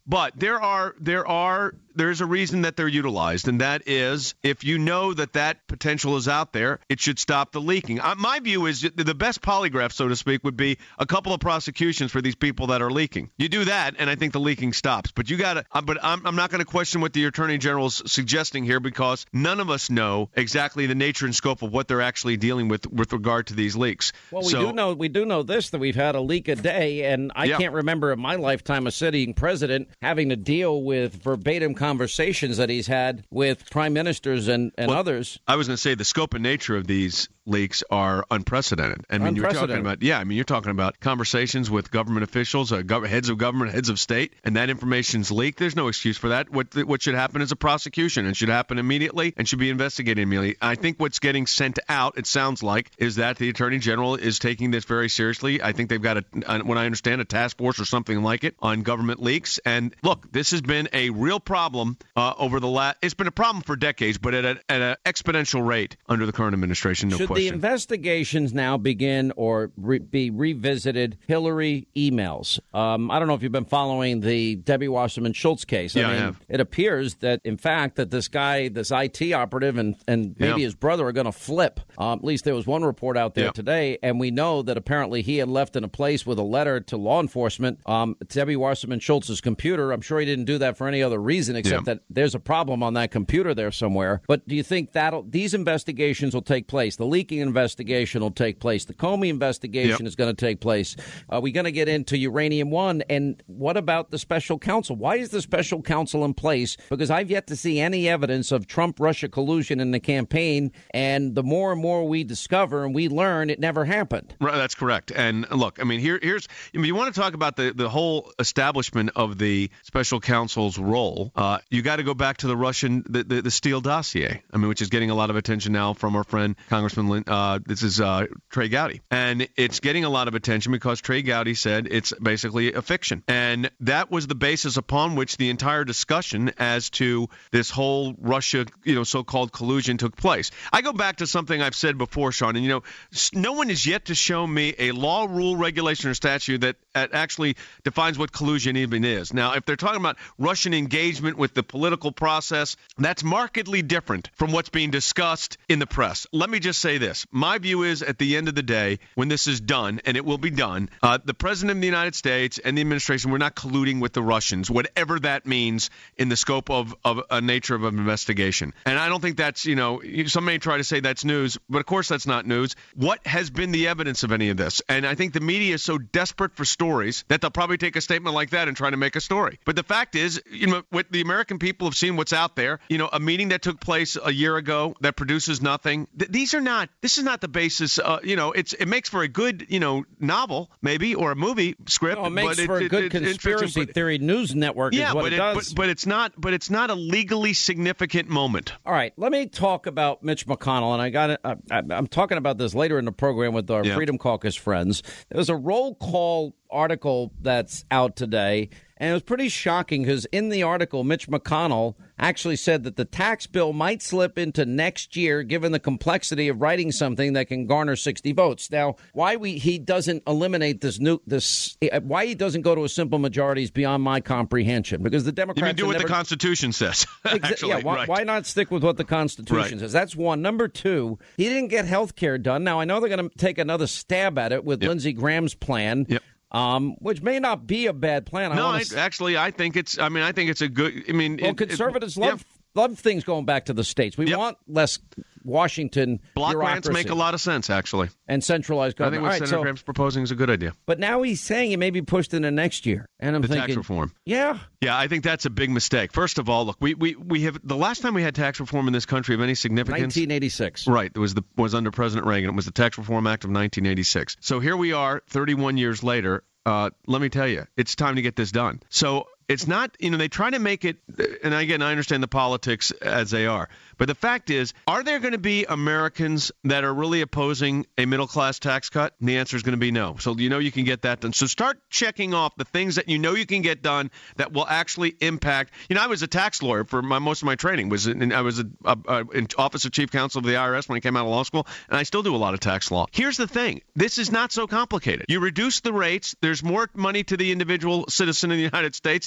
But there are there are there's a reason that they're utilized, and that is if you know that that potential is out there, it should stop the leaking. Uh, my view is the best polygraph, so to speak, would be a couple of prosecutions for these people that are leaking. You do that, and I think the leaking stops. But you got to. Uh, but I'm, I'm not going to question what the Attorney General's suggesting here, because none of us know exactly the nature and scope of what they're actually dealing with with regard to these leaks. Well, we so, do know we do know this, that we've had a leak a day, and I yeah. can't remember in my lifetime a sitting president having to deal with verbatim conversations that he's had with prime ministers and, and well, others. I was going to say the scope and nature of these leaks are unprecedented. I mean, you're talking about yeah. I mean, you're talking about conversations with government officials, uh, gov- heads of government, heads of state, and that information's leaked. There's no excuse for that. What what should happen is a prosecution, and should happen immediately, and should be investigated immediately. I think what's getting sent out, it sounds like, is that the Attorney General is taking this very seriously. I think they've got a, a what I understand, a task force or something like it on government leaks. And look, this has been a real problem uh, over the last. It's been a problem for decades, but at, a, at an exponential rate under the current administration. No Should question. the investigations now begin or re- be revisited? Hillary emails. Um, I don't know if you've been following the Debbie Wasserman Schultz case. I Yeah, mean, I have. It appears that, in fact, that this guy, this I T operative, and, and maybe Yeah. his brother are going to flip. Um, at least there was one report out there Yeah. today, and we know that apparently he had left in a place with a letter to law enforcement, um, Debbie Wasserman Schultz's computer. I'm sure he didn't do that for any other reason except Yeah. that there's a problem on that computer there somewhere. But do you think that these investigations will take place? The leaking investigation will take place. The Comey investigation Yep. is going to take place. Are we going to get into Uranium One? And what about the special counsel? Why is the special counsel in place? Because I've yet to see any evidence of Trump-Russia collusion in the campaign. And the more and more we discover and we learn, it never happened. Right, that's correct. And look, I mean, here, here's I mean, you want to talk about the, the whole establishment of the special counsel's role. Uh, you got to go back to the Russian, the, the, the Steele dossier. I mean, which is getting a lot of attention now from our friend Congressman Lin, uh, this is uh, Trey Gowdy, and it's getting a lot of attention because Trey Gowdy said it's basically a fiction, and that was the basis upon which the entire discussion as to this whole Russia, you know, so-called collusion took place. I go back to something I've said before, Sean, and you know, no one has yet to show me a law, rule, regulation, or statute that actually defines what collusion even is. Now, if they're talking about Russian engagement with the political process, that's markedly different from what's being discussed in the press. Let me just say this. My view is, at the end of the day, when this is done, and it will be done, uh, the President of the United States and the administration, we're not colluding with the Russians, whatever that means in the scope of, of a nature of an investigation. And I don't think that's, you know, some may try to say that's news, but of course that's not news. What has been the evidence of any of this? And I think the media is so desperate for stories that they'll probably take a statement like that and try to make a story. But the fact is, you know, what the American people have seen what's out there, you know, a meeting that took place a year ago that produces nothing. Th- these are not, this is not the basis, uh, you know, it's it makes for a good, you know, novel maybe, or a movie script. No, it makes but for it, a it, good it, conspiracy but, theory news network yeah, is what but it, it does. But, but it's not, but it's not a legally significant moment. All right, let me talk about Mitch McConnell, and I got it. I, I, I'm talking about this later in the program with our Yeah. Freedom Caucus friends. There's a roll call article that's out today, and it was pretty shocking because in the article, Mitch McConnell actually said that the tax bill might slip into next year given the complexity of writing something that can garner sixty votes. Now, why we he doesn't eliminate this new this why he doesn't go to a simple majority is beyond my comprehension, because the Democrats You mean do what never, the Constitution says. Exa- Actually, yeah, why, right. why not stick with what the Constitution Right. says? That's one. Number two, he didn't get health care done. Now, I know they're going to take another stab at it with Yep. Lindsey Graham's plan. Yep. Um, which may not be a bad plan. I No, wanna I, s- actually, I think it's. I mean, I think it's a good. I mean, well, it- it- conservatives yeah. love love things going back to the states. We Yep. want less Washington Block bureaucracy grants make a lot of sense, actually. and centralized I government. think what All right, Senator so- Graham's proposing is a good idea. but now he's saying it may be pushed into next year, and I'm The thinking, tax reform. yeah, Yeah, I think that's a big mistake. First of all, look, we, we, we have the last time we had tax reform in this country of any significance, nineteen eighty-six. right? It was the was under President Reagan. It was the Tax Reform Act of nineteen eighty-six. So here we are, thirty-one years later. Uh, let me tell you, it's time to get this done. So it's not, you know, they try to make it, and again, I understand the politics as they are, but the fact is, are there going to be Americans that are really opposing a middle-class tax cut? And the answer is going to be no. So you know you can get that done. So start checking off the things that you know you can get done that will actually impact. You know, I was a tax lawyer for my, most of my training. Was in, I was a, a, a, in Office of Chief Counsel of the I R S when I came out of law school, and I still do a lot of tax law. Here's the thing. This is not so complicated. You reduce the rates. There's more money to the individual citizen in the United States.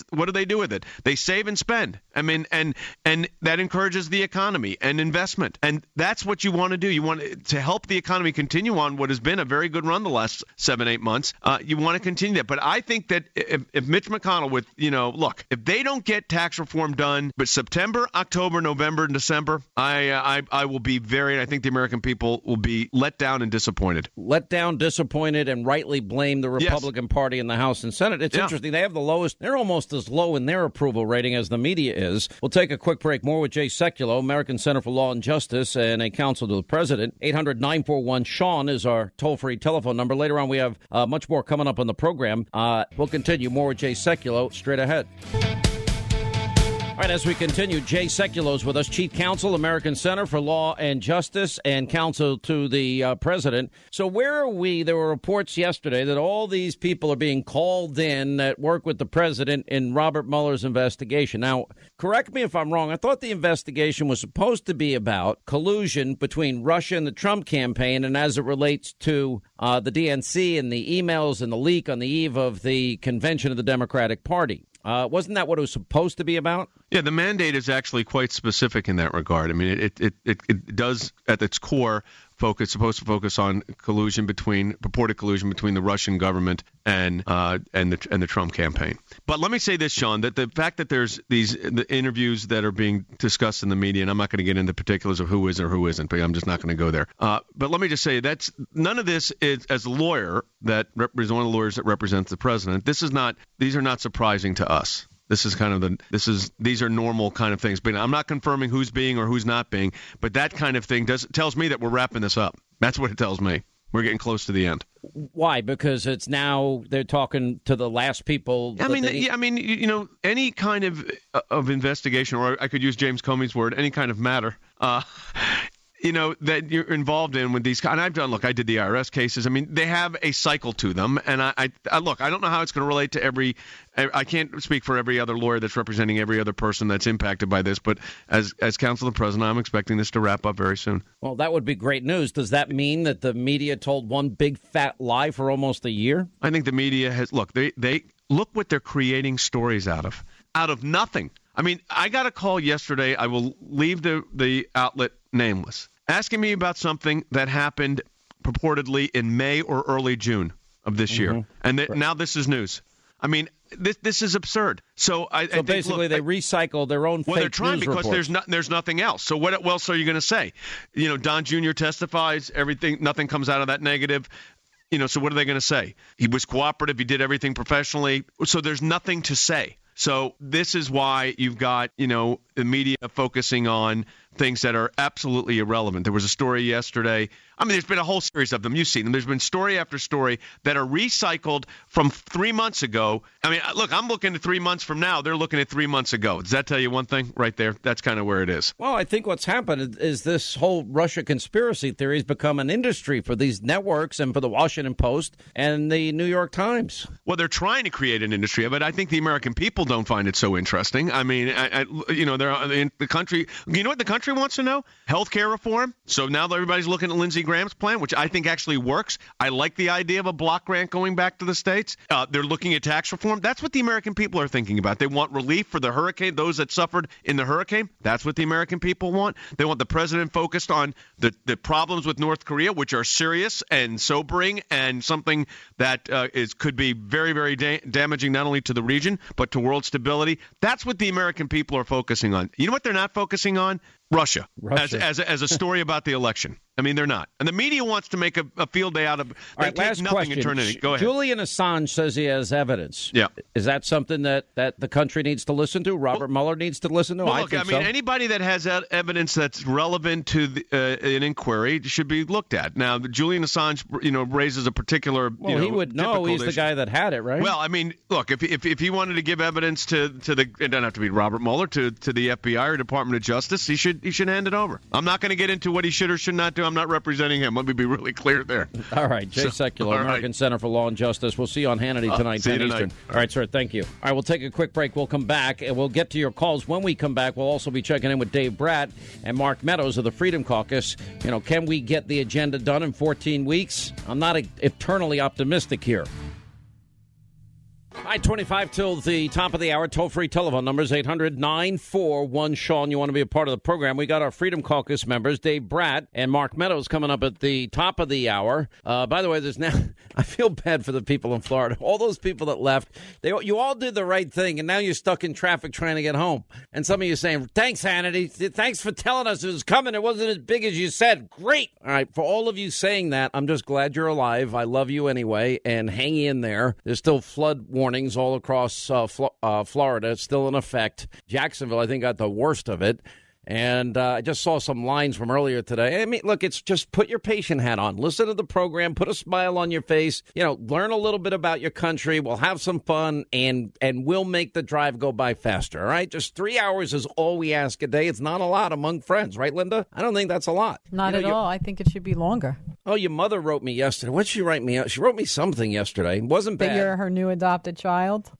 what do they do with it? They save and spend. I mean, and and that encourages the economy and investment. And that's what you want to do. You want to help the economy continue on what has been a very good run the last seven, eight months. Uh, you want to continue that. But I think that if, if Mitch McConnell with, you know, look, if they don't get tax reform done, but September, October, November, and December, I, I, I will be very, I think the American people will be let down and disappointed. Let down, disappointed, and rightly blame the Republican yes. Party in the House and Senate. It's yeah. interesting. They have the lowest. They're almost as low in their approval rating as the media is. We'll take a quick break. More with Jay Sekulow, American Center for Law and Justice, and a counsel to the president. eight hundred nine four one Sean is our toll-free telephone number. Later on, we have uh, much more coming up on the program. Uh, we'll continue. More with Jay Sekulow straight ahead. All right, as we continue, Jay Sekulow is with us, Chief Counsel, American Center for Law and Justice, and counsel to the uh, president. So where are we? There were reports yesterday that all these people are being called in that work with the president in Robert Mueller's investigation. Now, correct me if I'm wrong. I thought the investigation was supposed to be about collusion between Russia and the Trump campaign, and as it relates to uh, the D N C and the emails and the leak on the eve of the convention of the Democratic Party. Uh, wasn't that what it was supposed to be about? Yeah, the mandate is actually quite specific in that regard. I mean, it it it, it does at its core focus supposed to focus on collusion between purported collusion between the Russian government and uh, and the and the Trump campaign. But let me say this, Sean, that the fact that there's these the interviews that are being discussed in the media, and I'm not going to get into particulars of who is or who isn't, but I'm just not going to go there. Uh, but let me just say that's none of this is, as a lawyer that represents one of the lawyers that represents the president. This is not; these are not surprising to us. This is kind of the this is these are normal kind of things. But I'm not confirming who's being or who's not being. But that kind of thing does tells me that we're wrapping this up. That's what it tells me. We're getting close to the end. Why? Because it's now they're talking to the last people. I mean, they... yeah, I mean, you know, any kind of of investigation, or I could use James Comey's word, any kind of matter. Uh, you know, that you're involved in with these, and I've done, look, I did the I R S cases. I mean, they have a cycle to them, and I, I, I look, I don't know how it's going to relate to every, I can't speak for every other lawyer that's representing every other person that's impacted by this, but as as counsel to the president, I'm expecting this to wrap up very soon. Well, that would be great news. Does that mean that the media told one big fat lie for almost a year? I think the media has, look, they, they look what they're creating stories out of, out of nothing. I mean, I got a call yesterday. I will leave the, the outlet nameless, asking me about something that happened purportedly in May or early June of this mm-hmm. year. And th- now this is news. I mean, this this is absurd. So I, so I think, basically look, they recycle their own well, fake they're trying news because reports. there's not there's nothing else. So what else are you going to say? You know, Don Junior testifies, everything, nothing comes out of that negative. You know, so what are they going to say? He was cooperative. He did everything professionally. So there's nothing to say. So this is why you've got, you know, the media focusing on things that are absolutely irrelevant. There was a story yesterday. I mean, there's been a whole series of them. You've seen them. There's been story after story that are recycled from three months ago. I mean, look, I'm looking at three months from now. They're looking at three months ago. Does that tell you one thing right there? That's kind of where it is. Well, I think what's happened is this whole Russia conspiracy theory has become an industry for these networks and for the Washington Post and the New York Times. Well, they're trying to create an industry, but I think the American people don't find it so interesting. I mean, I, I, you know, they're in the country. You know what the country wants to know? Healthcare reform. So now everybody's looking at Lindsey Graham's plan, which I think actually works. I like the idea of a block grant going back to the states. Uh, they're looking at tax reform. That's what the American people are thinking about. They want relief for the hurricane, those that suffered in the hurricane. That's what the American people want. They want the president focused on the, the problems with North Korea, which are serious and sobering and something that uh, is could be very, very da- damaging not only to the region, but to world stability. That's what the American people are focusing on. You know what they're not focusing on? Russia, Russia. As, as, a, as a story about the election. I mean, they're not. And the media wants to make a, a field day out of All they right, take last nothing question. and turn it. Go ahead. Julian Assange says he has evidence. Yeah. Is that something that, that the country needs to listen to? Robert well, Mueller needs to listen to? Well, I look, think I mean, so. anybody that has evidence that's relevant to the, uh, an inquiry should be looked at. Now, Julian Assange, you know, raises a particular. Well, you know, he would know. He's issue. the guy that had it, right? Well, I mean, look, if if if he wanted to give evidence to to the, it doesn't have to be Robert Mueller, to to the F B I or Department of Justice, he should he should hand it over. I'm not going to get into what he should or should not do. I'm not representing him. Let me be really clear there. All right, Jay so, Sekulow, American right. Center for Law and Justice. We'll see you on Hannity tonight, uh, ten tonight. Eastern. All right, sir, thank you. All right, we'll take a quick break. We'll come back, and we'll get to your calls. When we come back, we'll also be checking in with Dave Bratt and Mark Meadows of the Freedom Caucus. You know, can we get the agenda done in fourteen weeks? I'm not eternally optimistic here. All All right, twenty-five till the top of the hour. Toll-free telephone numbers, eight hundred nine four one Sean. You want to be a part of the program. We got our Freedom Caucus members, Dave Bratt and Mark Meadows, coming up at the top of the hour. Uh, by the way, there's now, I feel bad for the people in Florida. All those people that left, they you all did the right thing, and now you're stuck in traffic trying to get home. And some of you saying, thanks, Hannity. Thanks for telling us it was coming. It wasn't as big as you said. Great. All right, for all of you saying that, I'm just glad you're alive. I love you anyway, and hang in there. There's still flood warnings all across uh, Flo- uh, Florida. It's still in effect. Jacksonville, I think, got the worst of it. And uh, I just saw some lines from earlier today. I mean, look, it's just put your patient hat on. Listen to the program. Put a smile on your face. You know, learn a little bit about your country. We'll have some fun, and and we'll make the drive go by faster, all right? Just three hours is all we ask a day. It's not a lot among friends, right, Linda? I don't think that's a lot. Not you know, at all. I think it should be longer. Oh, your mother wrote me yesterday. What did she write me? She wrote me something yesterday. It wasn't bad. That you're her new adopted child?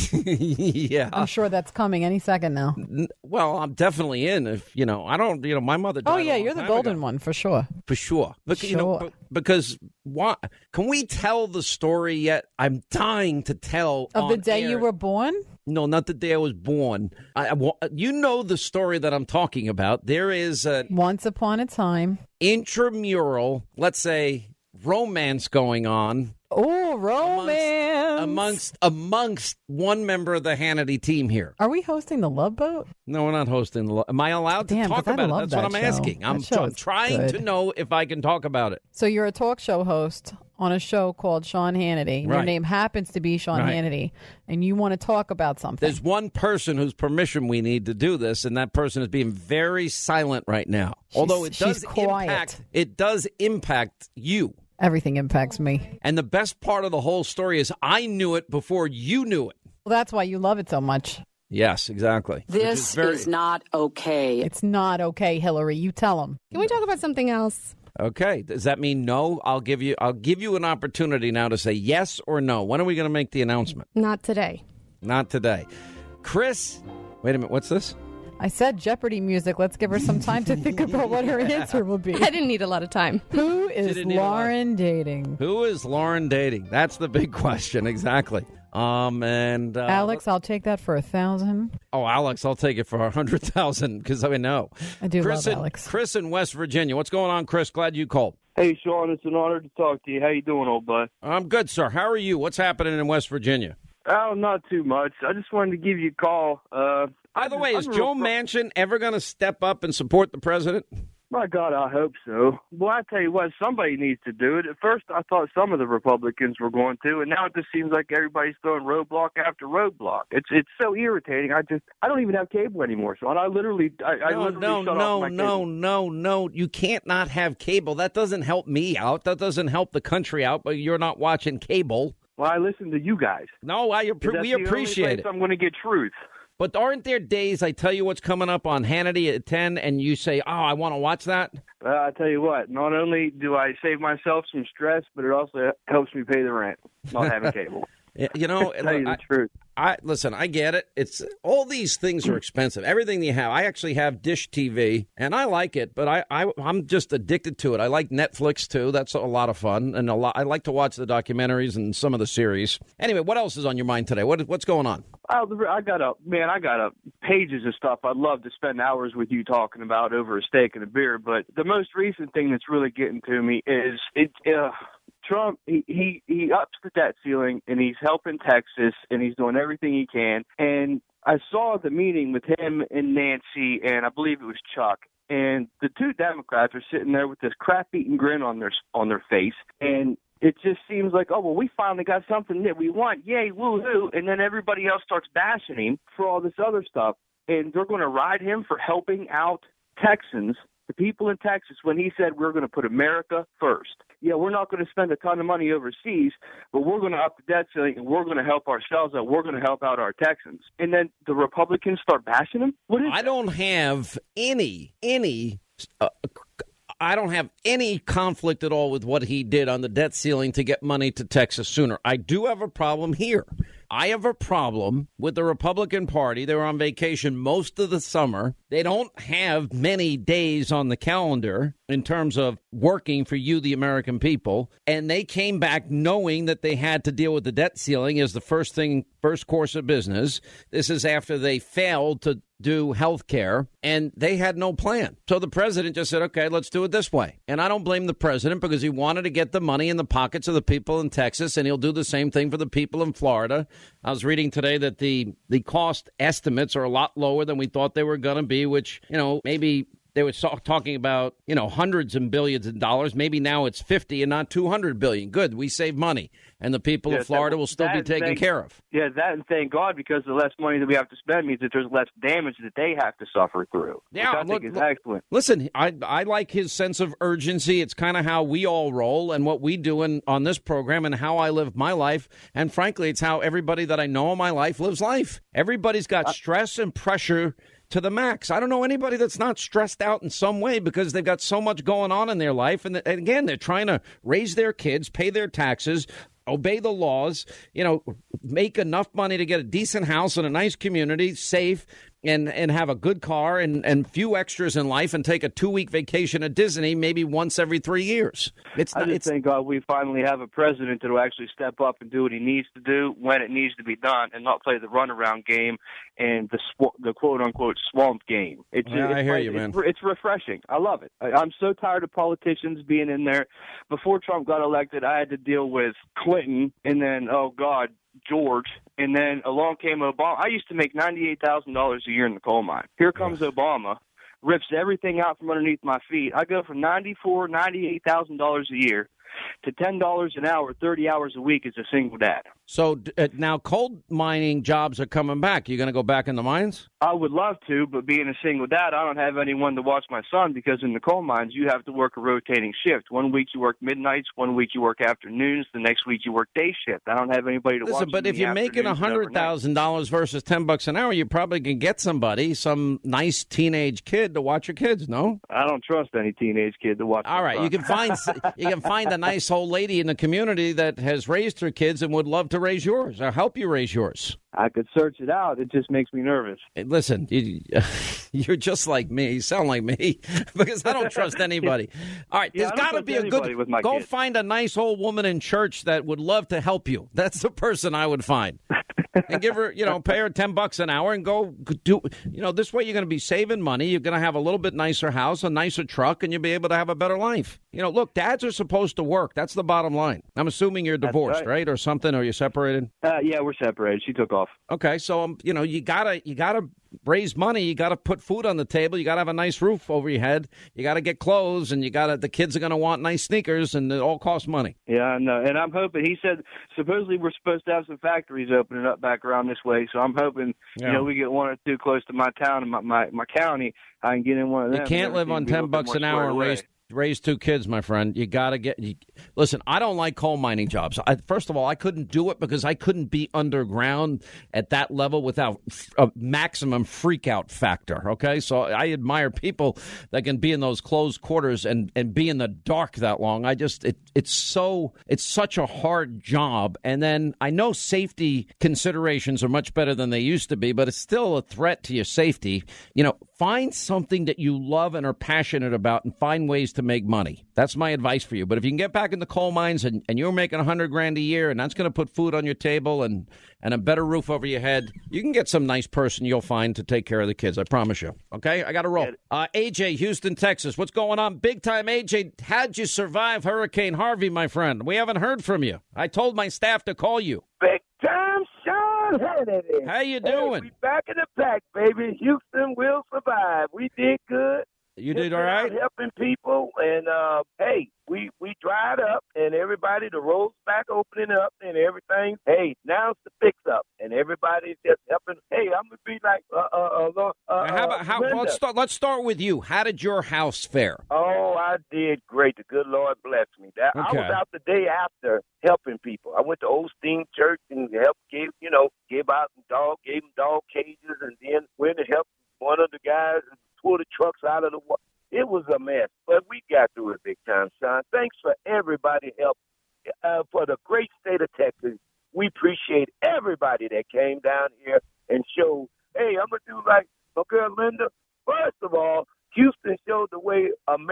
Yeah. I'm sure that's coming any second now. Well, I'm definitely in. If, you know, I don't, you know, my mother died Oh, yeah, a long you're the time golden ago. one, for sure. For sure. But, you know, Sure. b- because why? Can we tell the story yet? I'm dying to tell. Of the on day air. you were born? No, not the day I was born. I, I wa- you know the story that I'm talking about. There is a Once upon a time. intramural, let's say, romance going on. Oh, romance. Amongst amongst one member of the Hannity team here. Are we hosting the Love Boat? No, we're not hosting the. Lo- Am I allowed to Damn, talk 'cause I about it? love That's what that I'm show. asking. That I'm, show I'm is trying good. to know if I can talk about it. So you're a talk show host on a show called Sean Hannity. Your Right. name happens to be Sean Right. Hannity, and you want to talk about something. There's one person whose permission we need to do this, and that person is being very silent right now. She's- Although it does she's quiet. impact, it does impact you. Everything impacts me. And the best part of the whole story is I knew it before you knew it. Well, that's why you love it so much. Yes, exactly. Which This very- is not okay. It's not okay, Hillary. You tell them. Can we talk about something else? Okay. Does that mean no? I'll give you. I'll give you an opportunity now to say yes or no. When are we going to make the announcement? Not today. Not today. Chris, wait a minute. What's this? I said Jeopardy music. Let's give her some time to think about what her answer will be. I didn't need a lot of time. Who is didn't need a lot. Lauren dating? Who is Lauren dating? That's the big question. Exactly. Um and uh, Alex, I'll take that for a thousand. Oh, Alex, I'll take it for a hundred thousand because I know. I do Chris love in, Alex. Chris in West Virginia. What's going on, Chris? Glad you called. Hey, Sean, it's an honor to talk to you. How you doing, old bud? I'm good, sir. How are you? What's happening in West Virginia? Oh, not too much. I just wanted to give you a call. Uh, By the I- way, I'm is a Joe real- Manchin ever going to step up and support the president? My God, I hope so. Well, I tell you what, somebody needs to do it. At first, I thought some of the Republicans were going to, and now it just seems like everybody's throwing roadblock after roadblock. It's it's so irritating. I just I don't even have cable anymore, Sean. I literally I, I No, literally no, shut no, off my no, cable. no, no. You can't not have cable. That doesn't help me out. That doesn't help the country out, but you're not watching cable. Well, I listen to you guys. No, I 'Cause appre- that's we the only appreciate place it. I'm going to get truth. But aren't there days I tell you what's coming up on Hannity at ten and you say, oh, I want to watch that? Uh, I tell you what, not only do I save myself some stress, but it also helps me pay the rent, not having cable. Yeah, You know, Tell you the I, truth. I listen. I get it. It's all these things are expensive. Everything you have. I actually have Dish T V, and I like it, but I, I I'm just addicted to it. I like Netflix too. That's a lot of fun, and a lot. I like to watch the documentaries and some of the series. Anyway, what else is on your mind today? What what's going on? Oh, I got a man. I got a pages of stuff I'd love to spend hours with you talking about over a steak and a beer. But the most recent thing that's really getting to me is it. Uh, Trump, he, he he ups the debt ceiling, and he's helping Texas, and he's doing everything he can. And I saw the meeting with him and Nancy, and I believe it was Chuck. And the two Democrats are sitting there with this crap-eating grin on their on their face, and it just seems like, oh, well, we finally got something that we want. Yay, woo-hoo. And then everybody else starts bashing him for all this other stuff. And they're going to ride him for helping out Texans, the people in Texas, when he said we're going to put America first. Yeah, we're not going to spend a ton of money overseas, but we're going to up the debt ceiling, and we're going to help ourselves out. We're going to help out our Texans. And then the Republicans start bashing him? What is I don't have any, any, uh, I don't have any conflict at all with what he did on the debt ceiling to get money to Texas sooner. I do have a problem here. I have a problem with the Republican Party. They were on vacation most of the summer. They don't have many days on the calendar in terms of working for you, the American people. And they came back knowing that they had to deal with the debt ceiling as the first thing, first course of business. This is after they failed to do health care, and they had no plan. So the president just said, okay, let's do it this way. And I don't blame the president because he wanted to get the money in the pockets of the people in Texas, and he'll do the same thing for the people in Florida. I was reading today that the, the cost estimates are a lot lower than we thought they were going to be, which, you know, maybe they were talking about, you know, hundreds and billions of dollars. Maybe now it's fifty and not two hundred billion. Good. We save money. And the people yeah, of Florida that, will still be taken thank, care of. Yeah, that and thank God, because the less money that we have to spend means that there's less damage that they have to suffer through. Yeah, which I look, think is look, excellent. Listen, I I like his sense of urgency. It's kind of how we all roll and what we do in, on this program and how I live my life. And frankly, it's how everybody that I know in my life lives life. Everybody's got stress and pressure to the max. I don't know anybody that's not stressed out in some way because they've got so much going on in their life. And, and again, they're trying to raise their kids, pay their taxes, obey the laws, you know, make enough money to get a decent house in a nice community, safe, and and have a good car and, and few extras in life and take a two-week vacation at Disney maybe once every three years. It's I not, just it's, thank God we finally have a president that will actually step up and do what he needs to do when it needs to be done and not play the runaround game and the sw- the quote-unquote swamp game. It's, yeah, it's I hear like, you, man. It's, it's refreshing. I love it. I, I'm so tired of politicians being in there. Before Trump got elected, I had to deal with Clinton and then, oh, God, George, and then along came Obama. I used to make ninety-eight thousand dollars a year in the coal mine. Here comes Obama, rips everything out from underneath my feet. I go from ninety-four thousand dollars, ninety-eight thousand dollars a year to ten dollars an hour, thirty hours a week as a single dad. So uh, now coal mining jobs are coming back. You going to go back in the mines? I would love to, but being a single dad, I don't have anyone to watch my son because in the coal mines, you have to work a rotating shift. One week you work midnights, one week you work afternoons, the next week you work day shift. I don't have anybody to Listen, watch. but if you're making one hundred thousand dollars versus ten bucks an hour, you probably can get somebody, some nice teenage kid to watch your kids, no? I don't trust any teenage kid to watch. All right, you can find you can find a nice old lady in the community that has raised her kids and would love to raise yours or help you raise yours. I could search it out. It just makes me nervous. Hey, listen, you, you're just like me. You sound like me because I don't trust anybody. All right, yeah, there's got to be a good. With my go kids. Find a nice old woman in church that would love to help you. That's the person I would find. And give her, you know, pay her ten bucks an hour and go do, you know, this way you're going to be saving money. You're going to have a little bit nicer house, a nicer truck, and you'll be able to have a better life. You know, look, dads are supposed to work. That's the bottom line. I'm assuming you're divorced, right. right? Or something, or you're separated? Uh, yeah, we're separated. She took off. Okay, so, um, you know, you gotta, you gotta raise money. You gotta put food on the table. You gotta have a nice roof over your head. You gotta get clothes, and you gotta, the kids are going to want nice sneakers, and it all costs money. Yeah, I know. And I'm hoping, he said, supposedly we're supposed to have some factories opening up back around this way. So I'm hoping, Yeah. you know, we get one or two close to my town and my, my, my county. I can get in one of them. You can't live on ten bucks an hour and raise raise two kids, my friend. You got to get. You, listen, I don't like coal mining jobs. I, first of all, I couldn't do it because I couldn't be underground at that level without a maximum freak out factor. Okay, so I admire people that can be in those closed quarters and, and be in the dark that long. I just it it's so it's such a hard job. And then I know safety considerations are much better than they used to be, but it's still a threat to your safety. You know, find something that you love and are passionate about, and find ways to make money. That's my advice for you. But if you can get back in the coal mines and, and you're making a hundred grand a year, and that's going to put food on your table and, and a better roof over your head, you can get some nice person you'll find to take care of the kids. I promise you. Okay, I got to roll. Uh, A J, Houston, Texas. What's going on? Big time, A J. How'd you survive Hurricane Harvey, my friend? We haven't heard from you. I told my staff to call you. Big time, Sean Hannity. How you Hey, doing? we back in the pack, baby. Houston will survive. We did good. You did Just all right? out helping people, and uh, hey, we we dried up, and everybody, the roads back opening up, and everything. Hey, now it's the fix up, and everybody's just helping. Hey, I'm gonna be like, uh, uh, uh, uh Now, how about how? Linda. Let's start. Let's start with you. How did your house fare? Oh, I did great. The good Lord blessed me. That I Okay. was out the day after helping people. I went to Osteen Church and helped, gave you know, gave out some dog, gave them dog cages, and then went to help one of the guys pull the trucks out of the water. It was a mess, but we got through it big time, son. Thanks for everybody's help uh, for the great state of Texas. We appreciate everybody that came down here and showed, hey, I'm going to do like my girl Linda. First of all, Houston showed the way America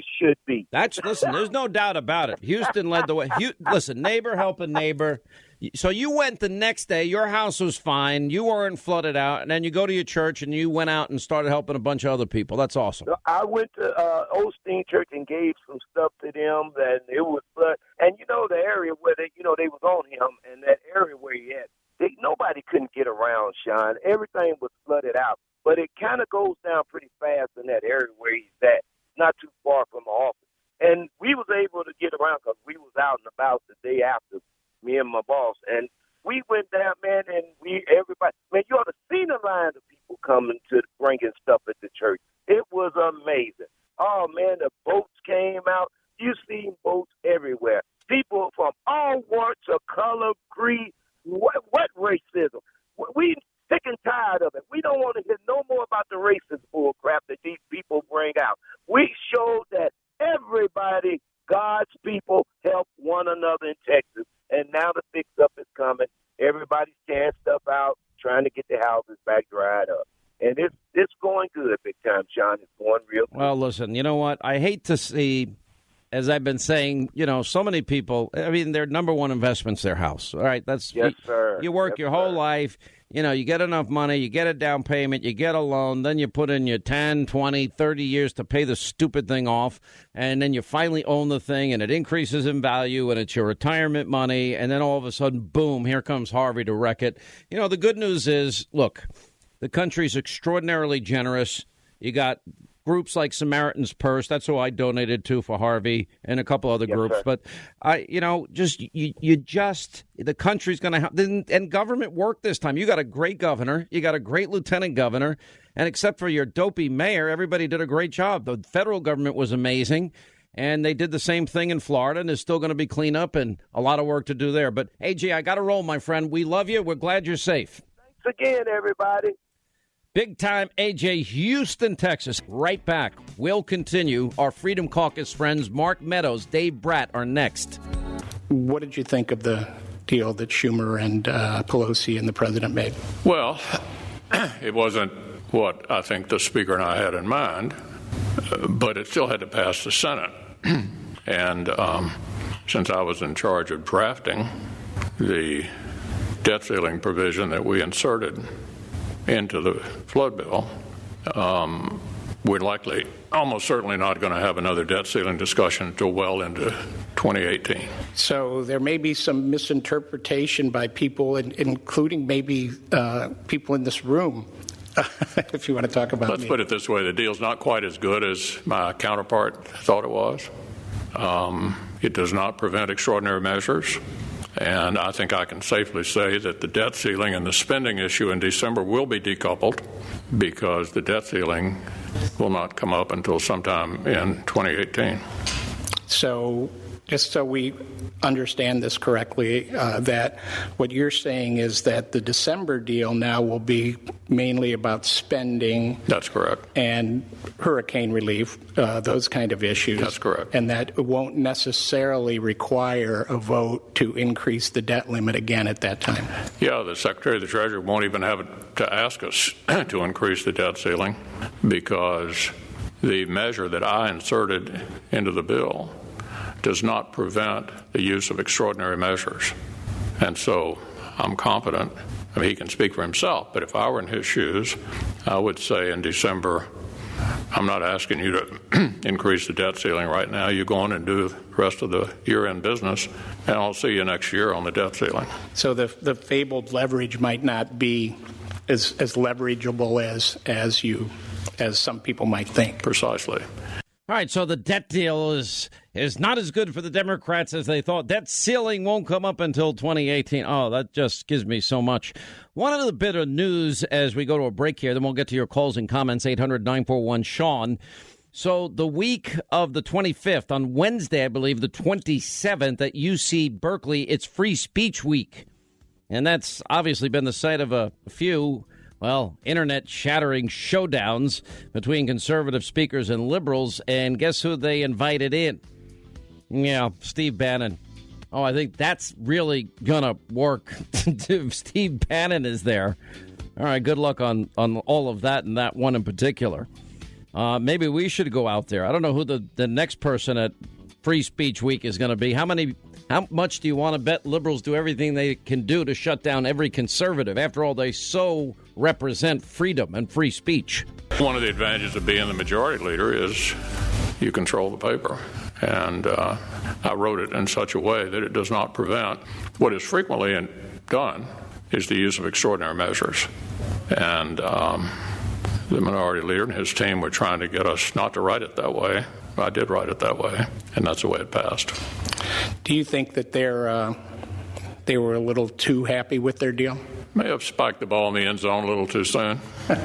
should be. That's listen. There's no doubt about it. Houston led the way. Hu- listen, neighbor helping neighbor. So you went the next day. Your house was fine. You weren't flooded out, and then you go to your church and you went out and started helping a bunch of other people. That's awesome. I went to uh, Osteen Church and gave some stuff to them, and it was flood. And you know the area where they, you know, they was on him, and that area where he had, they, nobody couldn't get around, Sean. Everything was flooded out, but it kind of goes down pretty fast in that area where he's at, not too far from the office. And we was able to get around because we was out and about the day after. Me and my boss, and we went down, man, and we everybody, man, you ought to see the line of people coming to bringing stuff at the church. It was amazing. Oh man, the boats came out. You seen boats everywhere. People from all sorts of color, creed. What, what racism? We sick and tired of it. We don't want to hear no more about the racist bull crap that these people bring out. We showed that everybody, God's people, help one another in Texas. And now the fix-up is coming. Everybody's tearing stuff out, trying to get the houses back dried up. And it's it's going good big time, Sean. It's going real good. Well, listen, you know what? I hate to see, as I've been saying, you know, so many people, I mean, their number one investment's their house. All right, that's yes, sir. You work yes, your whole sir. life. You know, you get enough money, you get a down payment, you get a loan, then you put in your ten, twenty, thirty years to pay the stupid thing off, and then you finally own the thing, and it increases in value, and it's your retirement money, and then all of a sudden, boom, here comes Harvey to wreck it. You know, the good news is, look, the country's extraordinarily generous. You got groups like Samaritan's Purse. That's who I donated to for Harvey and a couple other yes, groups. Sir. But, I, you know, just you, you just the country's going to have and government work this time. You got a great governor. You got a great lieutenant governor. And except for your dopey mayor, everybody did a great job. The federal government was amazing. And they did the same thing in Florida. And there's still going to be cleanup and a lot of work to do there. But, A J, I got to roll, my friend. We love you. We're glad you're safe. Thanks again, everybody. Big time A J, Houston, Texas. Right back. We'll continue. Our Freedom Caucus friends, Mark Meadows, Dave Bratt, are next. What did you think of the deal that Schumer and uh, Pelosi and the president made? Well, it wasn't what I think the speaker and I had in mind, uh, but it still had to pass the Senate. and um, since I was in charge of drafting the debt ceiling provision that we inserted into the flood bill, um, we're likely, almost certainly not going to have another debt ceiling discussion until well into twenty eighteen. So there may be some misinterpretation by people, including maybe uh, people in this room, if you want to talk about Let's me. put it this way. The deal's not quite as good as my counterpart thought it was. Um, it does not prevent extraordinary measures. And I think I can safely say that the debt ceiling and the spending issue in December will be decoupled because the debt ceiling will not come up until sometime in twenty eighteen. So just so we understand this correctly, uh, that what you're saying is that the December deal now will be mainly about spending. That's correct. And hurricane relief, uh, those kind of issues. That's correct. And that it won't necessarily require a vote to increase the debt limit again at that time. Yeah, the Secretary of the Treasury won't even have to ask us to increase the debt ceiling because the measure that I inserted into the bill does not prevent the use of extraordinary measures. And so I'm confident. I mean, he can speak for himself, but if I were in his shoes, I would say in December, I'm not asking you to increase the debt ceiling right now. You go on and do the rest of the year-end business, and I'll see you next year on the debt ceiling. So the the fabled leverage might not be as as leverageable as as you as some people might think. Precisely. All right, so the debt deal is is not as good for the Democrats as they thought. Debt ceiling won't come up until twenty eighteen. Oh, that just gives me so much. One other bit of news as we go to a break here, then we'll get to your calls and comments, eight hundred nine four one Sean. So the week of the twenty-fifth, on Wednesday, I believe, the twenty-seventh, at U C Berkeley, it's Free Speech Week. And that's obviously been the site of a few well, internet-shattering showdowns between conservative speakers and liberals. And guess who they invited in? Yeah, Steve Bannon. Oh, I think that's really going to work. Steve Bannon is there. All right, good luck on, on all of that and that one in particular. Uh, maybe we should go out there. I don't know who the, the next person at Free Speech Week is going to be. How many? How much do you want to bet liberals do everything they can do to shut down every conservative? After all, they so represent freedom and free speech. One of the advantages of being the majority leader is you control the paper. And uh, I wrote it in such a way that it does not prevent. What is frequently done is the use of extraordinary measures. And um, the minority leader and his team were trying to get us not to write it that way. I did write it that way, and that's the way it passed. Do you think that they're uh, they were a little too happy with their deal? May have spiked the ball in the end zone a little too soon.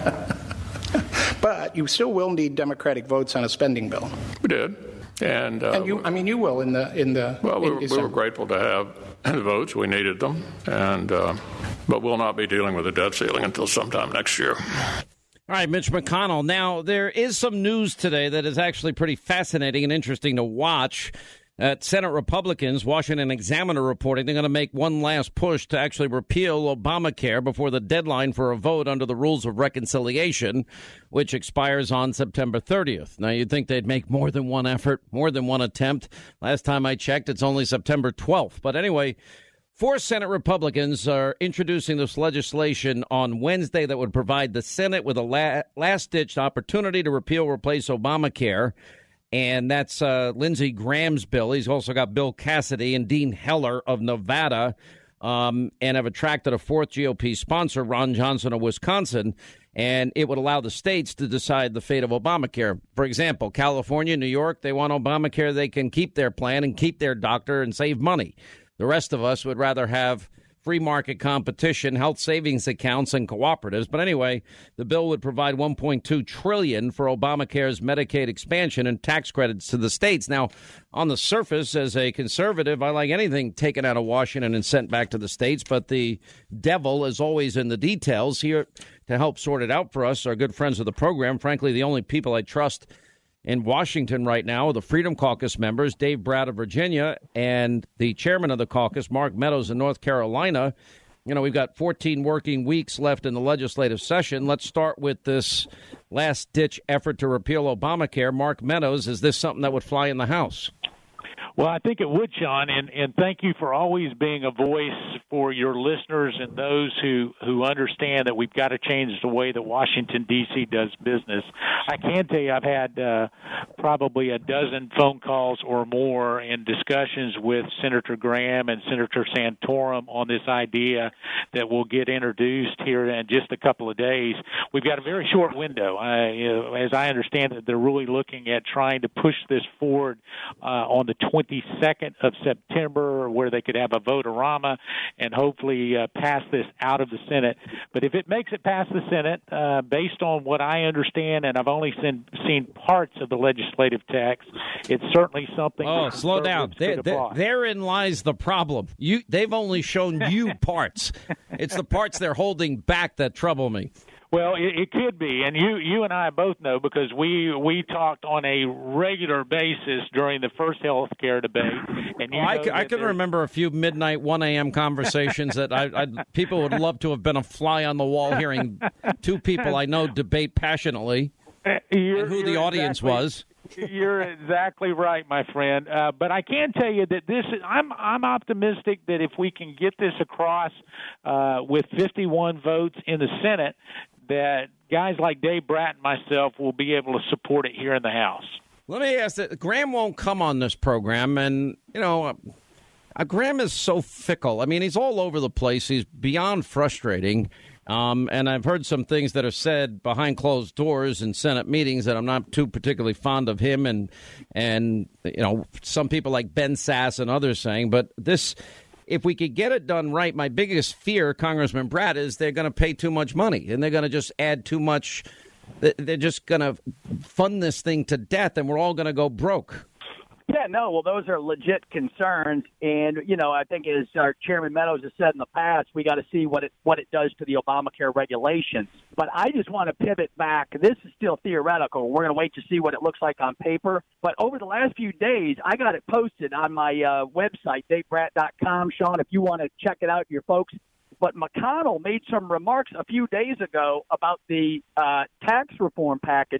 But you still will need Democratic votes on a spending bill. We did, and, uh, and you, I mean, you will in the in the. Well, we were, we were grateful to have the votes. We needed them, and uh, but we'll not be dealing with the debt ceiling until sometime next year. All right, Mitch McConnell. Now, there is some news today that is actually pretty fascinating and interesting to watch. Uh, Senate Republicans, Washington Examiner reporting, they're going to make one last push to actually repeal Obamacare before the deadline for a vote under the Rules of Reconciliation, which expires on September thirtieth. Now, you'd think they'd make more than one effort, more than one attempt. Last time I checked, it's only September twelfth. But anyway, four Senate Republicans are introducing this legislation on Wednesday that would provide the Senate with a la- last-ditch opportunity to repeal or replace Obamacare. And that's uh, Lindsey Graham's bill. He's also got Bill Cassidy and Dean Heller of Nevada, um, and have attracted a fourth G O P sponsor, Ron Johnson of Wisconsin. And it would allow the states to decide the fate of Obamacare. For example, California, New York, they want Obamacare. They can keep their plan and keep their doctor and save money. The rest of us would rather have free market competition, health savings accounts, and cooperatives. But anyway, the bill would provide one point two trillion dollars for Obamacare's Medicaid expansion and tax credits to the states. Now, on the surface, as a conservative, I like anything taken out of Washington and sent back to the states. But the devil is always in the details. Here to help sort it out for us, our good friends of the program, frankly, the only people I trust in Washington right now, the Freedom Caucus members, Dave Bratt of Virginia, and the chairman of the caucus, Mark Meadows in North Carolina. You know, we've got fourteen working weeks left in the legislative session. Let's start with this last-ditch effort to repeal Obamacare. Mark Meadows, is this something that would fly in the House? Well, I think it would, Sean, and, and thank you for always being a voice for your listeners and those who, who understand that we've got to change the way that Washington, D C does business. I can tell you I've had uh, probably a dozen phone calls or more and discussions with Senator Graham and Senator Santorum on this idea that will get introduced here in just a couple of days. We've got a very short window. Uh, you know, as I understand it, they're really looking at trying to push this forward uh, on the twenty-second of September, where they could have a vote-a-rama and hopefully uh, pass this out of the Senate. But if it makes it past the Senate, uh, based on what I understand, and I've only seen, seen parts of the legislative text, it's certainly something. Oh, slow down. There, there, therein lies the problem. You, they've only shown you parts. It's the parts they're holding back that trouble me. Well, it, it could be, and you you and I both know because we we talked on a regular basis during the first health care debate. And you oh, I, I can remember a few midnight one a.m. conversations that I, I people would love to have been a fly on the wall hearing two people I know debate passionately, you're, and who the audience exactly, was. You're exactly right, my friend. Uh, but I can tell you that this is, I'm I'm optimistic that if we can get this across uh, with fifty-one votes in the Senate, that guys like Dave Bratt and myself will be able to support it here in the House. Let me ask that. Graham won't come on this program, and, you know, uh, Graham is so fickle. I mean, he's all over the place. He's beyond frustrating. Um, and I've heard some things that are said behind closed doors in Senate meetings that I'm not too particularly fond of him and, and you know, some people like Ben Sass and others saying. But this, if we could get it done right, my biggest fear, Congressman Bratt, is they're going to pay too much money and they're going to just add too much. They're just going to fund this thing to death and we're all going to go broke. Yeah, no, well, those are legit concerns. And, you know, I think as our Chairman Meadows has said in the past, we got to see what it what it does to the Obamacare regulations. But I just want to pivot back. This is still theoretical. We're going to wait to see what it looks like on paper. But over the last few days, I got it posted on my uh, website, dave bratt dot com. Sean, if you want to check it out, your folks. But McConnell made some remarks a few days ago about the uh, tax reform package.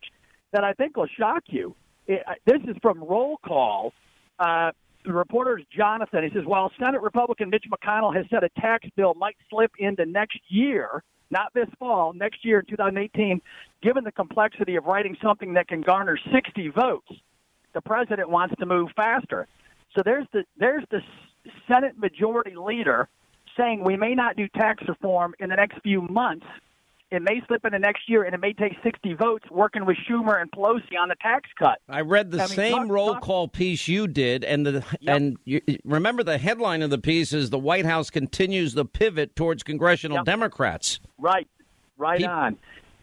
that I think will shock you. It, this is from Roll Call. Uh, the reporter's Jonathan. He says, while Senate Republican Mitch McConnell has said a tax bill might slip into next year, not this fall, next year in two thousand eighteen, given the complexity of writing something that can garner sixty votes, the president wants to move faster. So there's the there's the Senate Majority Leader saying we may not do tax reform in the next few months. It may slip into next year, and it may take sixty votes working with Schumer and Pelosi on the tax cut. I read the I mean, same talk, roll talk. call piece you did, and the Yep. and you, remember the headline of the piece is the White House continues the pivot towards congressional Yep. Democrats. Right, right He- on.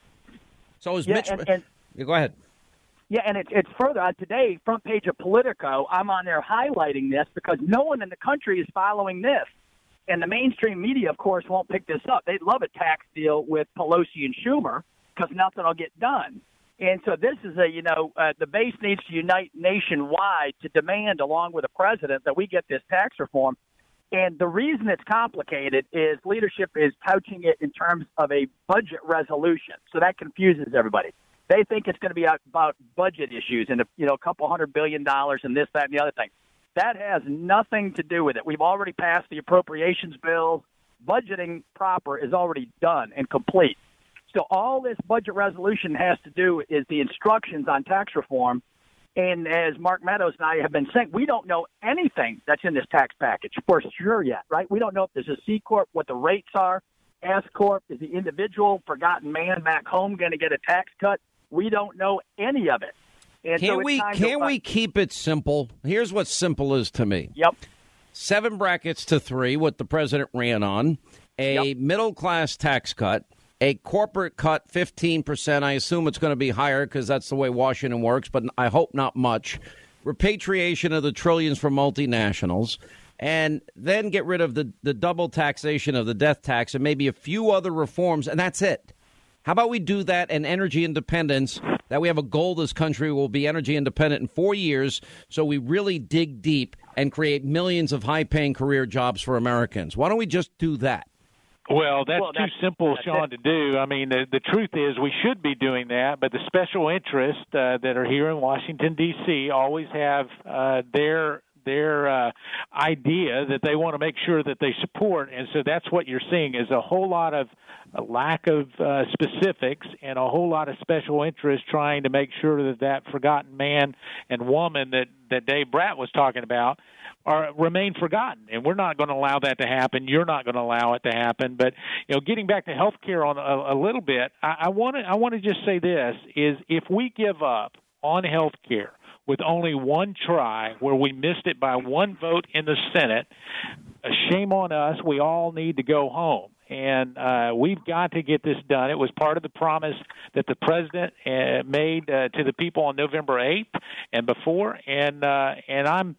So is Yeah, Mitch? and- and- Yeah, go ahead. Yeah, and it, it's further. On today, front page of Politico, I'm on there highlighting this because no one in the country is following this. And the mainstream media, of course, won't pick this up. They'd love a tax deal with Pelosi and Schumer because nothing will get done. And so this is a, you know, uh, the base needs to unite nationwide to demand, along with the president, that we get this tax reform. And the reason it's complicated is leadership is couching it in terms of a budget resolution. So that confuses everybody. They think it's going to be about budget issues and, you know, a couple hundred billion dollars and this, that, and the other thing. That has nothing to do with it. We've already passed the appropriations bills. Budgeting proper is already done and complete. So all this budget resolution has to do is the instructions on tax reform. And as Mark Meadows and I have been saying, we don't know anything that's in this tax package for sure yet, right? We don't know if there's a C Corp, what the rates are. S Corp, is the individual forgotten man back home going to get a tax cut? We don't know any of it. And Can so it's we time to can find- we keep it simple? Here's what simple is to me. Yep. Seven brackets to three, what the president ran on, a Yep. middle class tax cut, a corporate cut fifteen percent. I assume it's going to be higher because that's the way Washington works, but I hope not much. Repatriation of the trillions for multinationals, and then get rid of the, the double taxation of the death tax and maybe a few other reforms, and that's it. How about we do that and energy independence, that we have a goal this country will be energy independent in four years, so we really dig deep and create millions of high-paying career jobs for Americans. Why don't we just do that? Well, that's Well, too that's- simple, that's Sean, it. to do. I mean, the, the truth is we should be doing that, but the special interests uh, that are here in Washington, D C always have uh, their their uh, idea that they want to make sure that they support, and so that's what you're seeing is a whole lot of a lack of uh, specifics and a whole lot of special interests trying to make sure that that forgotten man and woman that, that Dave Bratt was talking about are remain forgotten, and we're not going to allow that to happen. You're not going to allow it to happen. But you know, getting back to health care on a, a little bit, I want to I want to just say this: is if we give up on health care with only one try, where we missed it by one vote in the Senate, a shame on us. We all need to go home. And uh, we've got to get this done. It was part of the promise that the president uh, made uh, to the people on November eighth and before. And uh, and I'm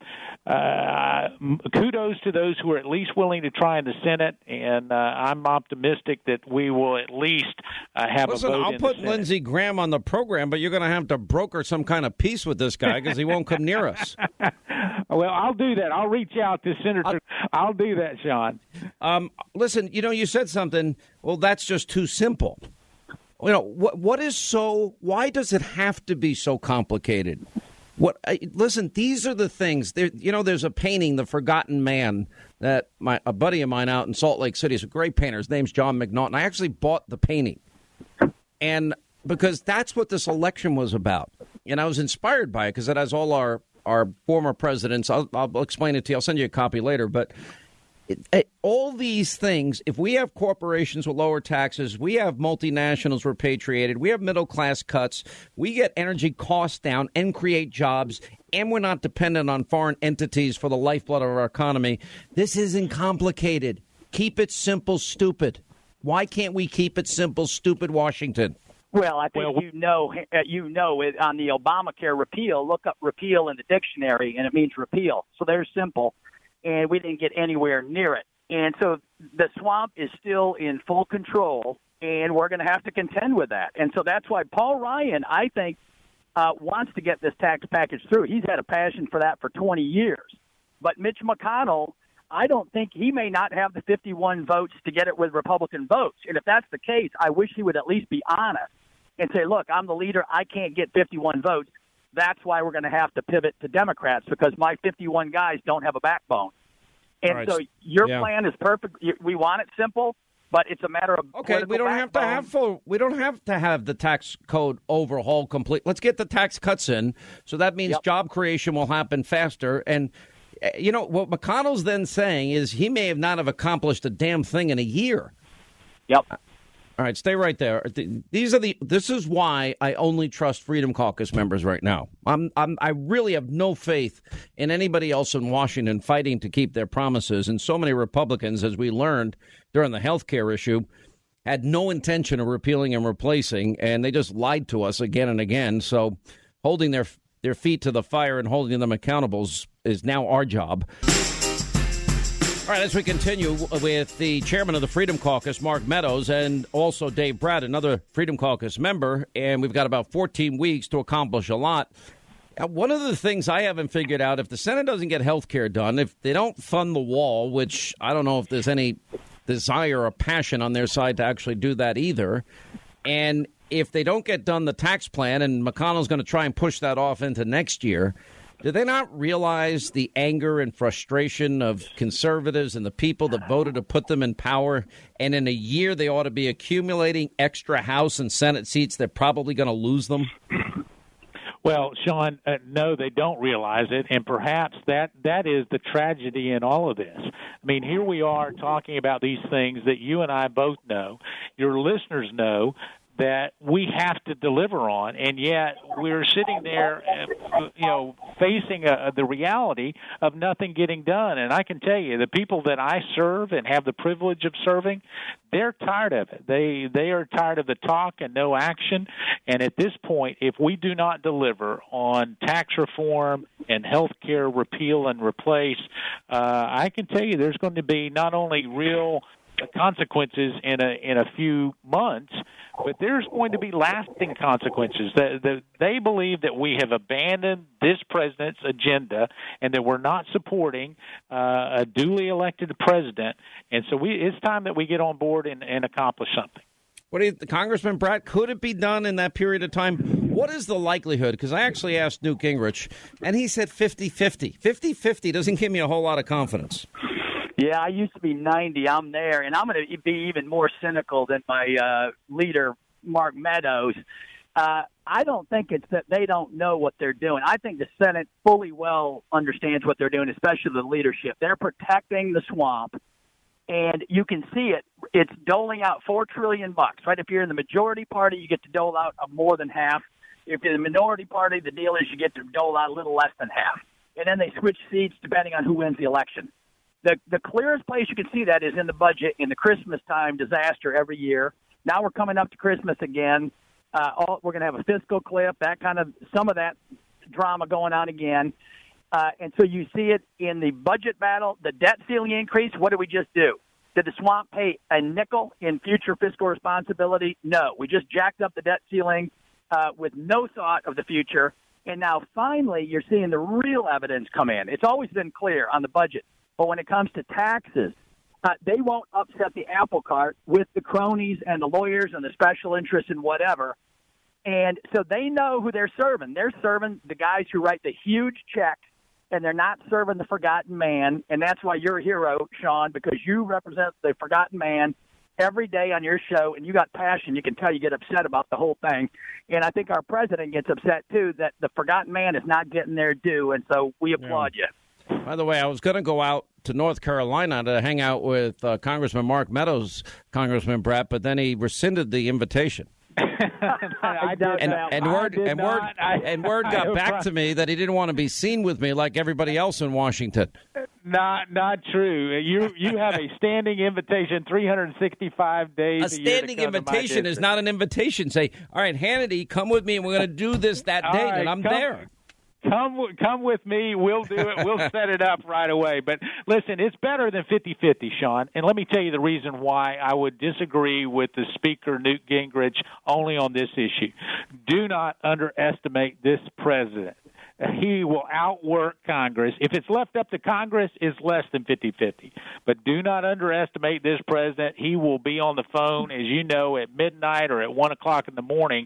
uh, kudos to those who are at least willing to try in the Senate. And uh, I'm optimistic that we will at least uh, have Listen, a vote I'll in put the Senate. Lindsey Graham on the program, but you're going to have to broker some kind of peace with this guy because he won't come near us. Well, I'll do that. I'll reach out to Senator. I'll do that, Sean. Um, listen, you know, you said something. Well, that's just too simple. You know, what what is so? Why does it have to be so complicated? What? I, listen, these are the things. There, you know, there's a painting, "The Forgotten Man," that my a buddy of mine out in Salt Lake City is a great painter. His name's John McNaughton. I actually bought the painting, and because that's what this election was about, and I was inspired by it because it has all our our former presidents. I'll, I'll explain it to you. I'll send you a copy later, but. It, it, all these things, if we have corporations with lower taxes, we have multinationals repatriated, we have middle class cuts, we get energy costs down and create jobs, and we're not dependent on foreign entities for the lifeblood of our economy. This isn't complicated. Keep it simple, stupid. Why can't we keep it simple, stupid, Washington? Well, I think Well, you know, uh, you know it on the Obamacare repeal. Look up repeal in the dictionary, and it means repeal. So they're simple. And we didn't get anywhere near it. And so the swamp is still in full control, and we're going to have to contend with that. And so that's why Paul Ryan, I think, uh, wants to get this tax package through. He's had a passion for that for twenty years. But Mitch McConnell, I don't think he may not have the fifty-one votes to get it with Republican votes. And if that's the case, I wish he would at least be honest and say, look, I'm the leader. I can't get fifty-one votes. That's why we're going to have to pivot to Democrats, because my fifty-one guys don't have a backbone. And right. so your yeah. plan is perfect. We want it simple, but it's a matter of okay. We don't backbone. have to have full. We don't have to have the tax code overhaul complete. Let's get the tax cuts in. So that means yep. job creation will happen faster. And you know what McConnell's then saying is he may have not have accomplished a damn thing in a year. Yep. All right, stay right there. These are the. This is why I only trust Freedom Caucus members right now. I'm. I'm. I really have no faith in anybody else in Washington fighting to keep their promises. And so many Republicans, as we learned during the health care issue, had no intention of repealing and replacing, and they just lied to us again and again. So, holding their their feet to the fire and holding them accountable is, is now our job. All right, as we continue with the chairman of the Freedom Caucus, Mark Meadows, and also Dave Brat, another Freedom Caucus member, and we've got about fourteen weeks to accomplish a lot. One of the things I haven't figured out, if the Senate doesn't get health care done, if they don't fund the wall, which I don't know if there's any desire or passion on their side to actually do that either, and if they don't get done the tax plan, and McConnell's going to try and push that off into next year, do they not realize the anger and frustration of conservatives and the people that voted to put them in power? And in a year, they ought to be accumulating extra House and Senate seats. They're probably going to lose them. Well, Sean, uh, no, they don't realize it, and perhaps that, that is the tragedy in all of this. I mean, here we are talking about these things that you and I both know, your listeners know, that we have to deliver on, and yet we're sitting there, you know, facing a, the reality of nothing getting done. And I can tell you, the people that I serve and have the privilege of serving, they're tired of it. They they are tired of the talk and no action. And at this point, if we do not deliver on tax reform and health care repeal and replace, uh, I can tell you there's going to be not only real consequences in a in a few months, but there's going to be lasting consequences. The, the, they believe that we have abandoned this president's agenda and that we're not supporting uh, a duly elected president. And so we, it's time that we get on board and, and accomplish something. What do you, Congressman Brat, could it be done in that period of time? What is the likelihood? Because I actually asked Newt Gingrich, and he said fifty-fifty. fifty-fifty doesn't give me a whole lot of confidence. Yeah, I used to be ninety. I'm there, and I'm going to be even more cynical than my uh, leader, Mark Meadows. Uh, I don't think it's that they don't know what they're doing. I think the Senate fully well understands what they're doing, especially the leadership. They're protecting the swamp, and you can see it. It's doling out four trillion bucks. Right? If you're in the majority party, you get to dole out more than half. If you're in the minority party, the deal is you get to dole out a little less than half, and then they switch seats depending on who wins the election. The the clearest place you can see that is in the budget in the Christmas time disaster every year. Now we're coming up to Christmas again. Uh, all, we're going to have a fiscal cliff, that kind of some of that drama going on again. Uh, and so you see it in the budget battle, the debt ceiling increase. What did we just do? Did the swamp pay a nickel in future fiscal responsibility? No. We just jacked up the debt ceiling uh, with no thought of the future. And now finally you're seeing the real evidence come in. It's always been clear on the budget. But when it comes to taxes, uh, they won't upset the apple cart with the cronies and the lawyers and the special interests and whatever. And so they know who they're serving. They're serving the guys who write the huge checks, and they're not serving the forgotten man. And that's why you're a hero, Sean, because you represent the forgotten man every day on your show, and you got passion. You can tell you get upset about the whole thing. And I think our president gets upset, too, that the forgotten man is not getting their due, and so we applaud yeah. you. By the way, I was going to go out to North Carolina to hang out with uh, Congressman Mark Meadows, Congressman Brat, but then he rescinded the invitation. I did and, that. and word I did and not. word I, and word got I, back to me that he didn't want to be seen with me like everybody else in Washington. Not not true. You you have a standing invitation, three hundred sixty-five days. A a standing year to come invitation to is not an invitation. Say, all right, Hannity, come with me, and we're going to do this that All date, right, and I'm come, there. Come come with me. We'll do it. We'll set it up right away. But listen, it's better than fifty-fifty, Sean. And let me tell you the reason why I would disagree with the Speaker, Newt Gingrich, only on this issue. Do not underestimate this president. He will outwork Congress. If it's left up to Congress, it's less than fifty-fifty. But do not underestimate this president. He will be on the phone, as you know, at midnight or at one o'clock in the morning,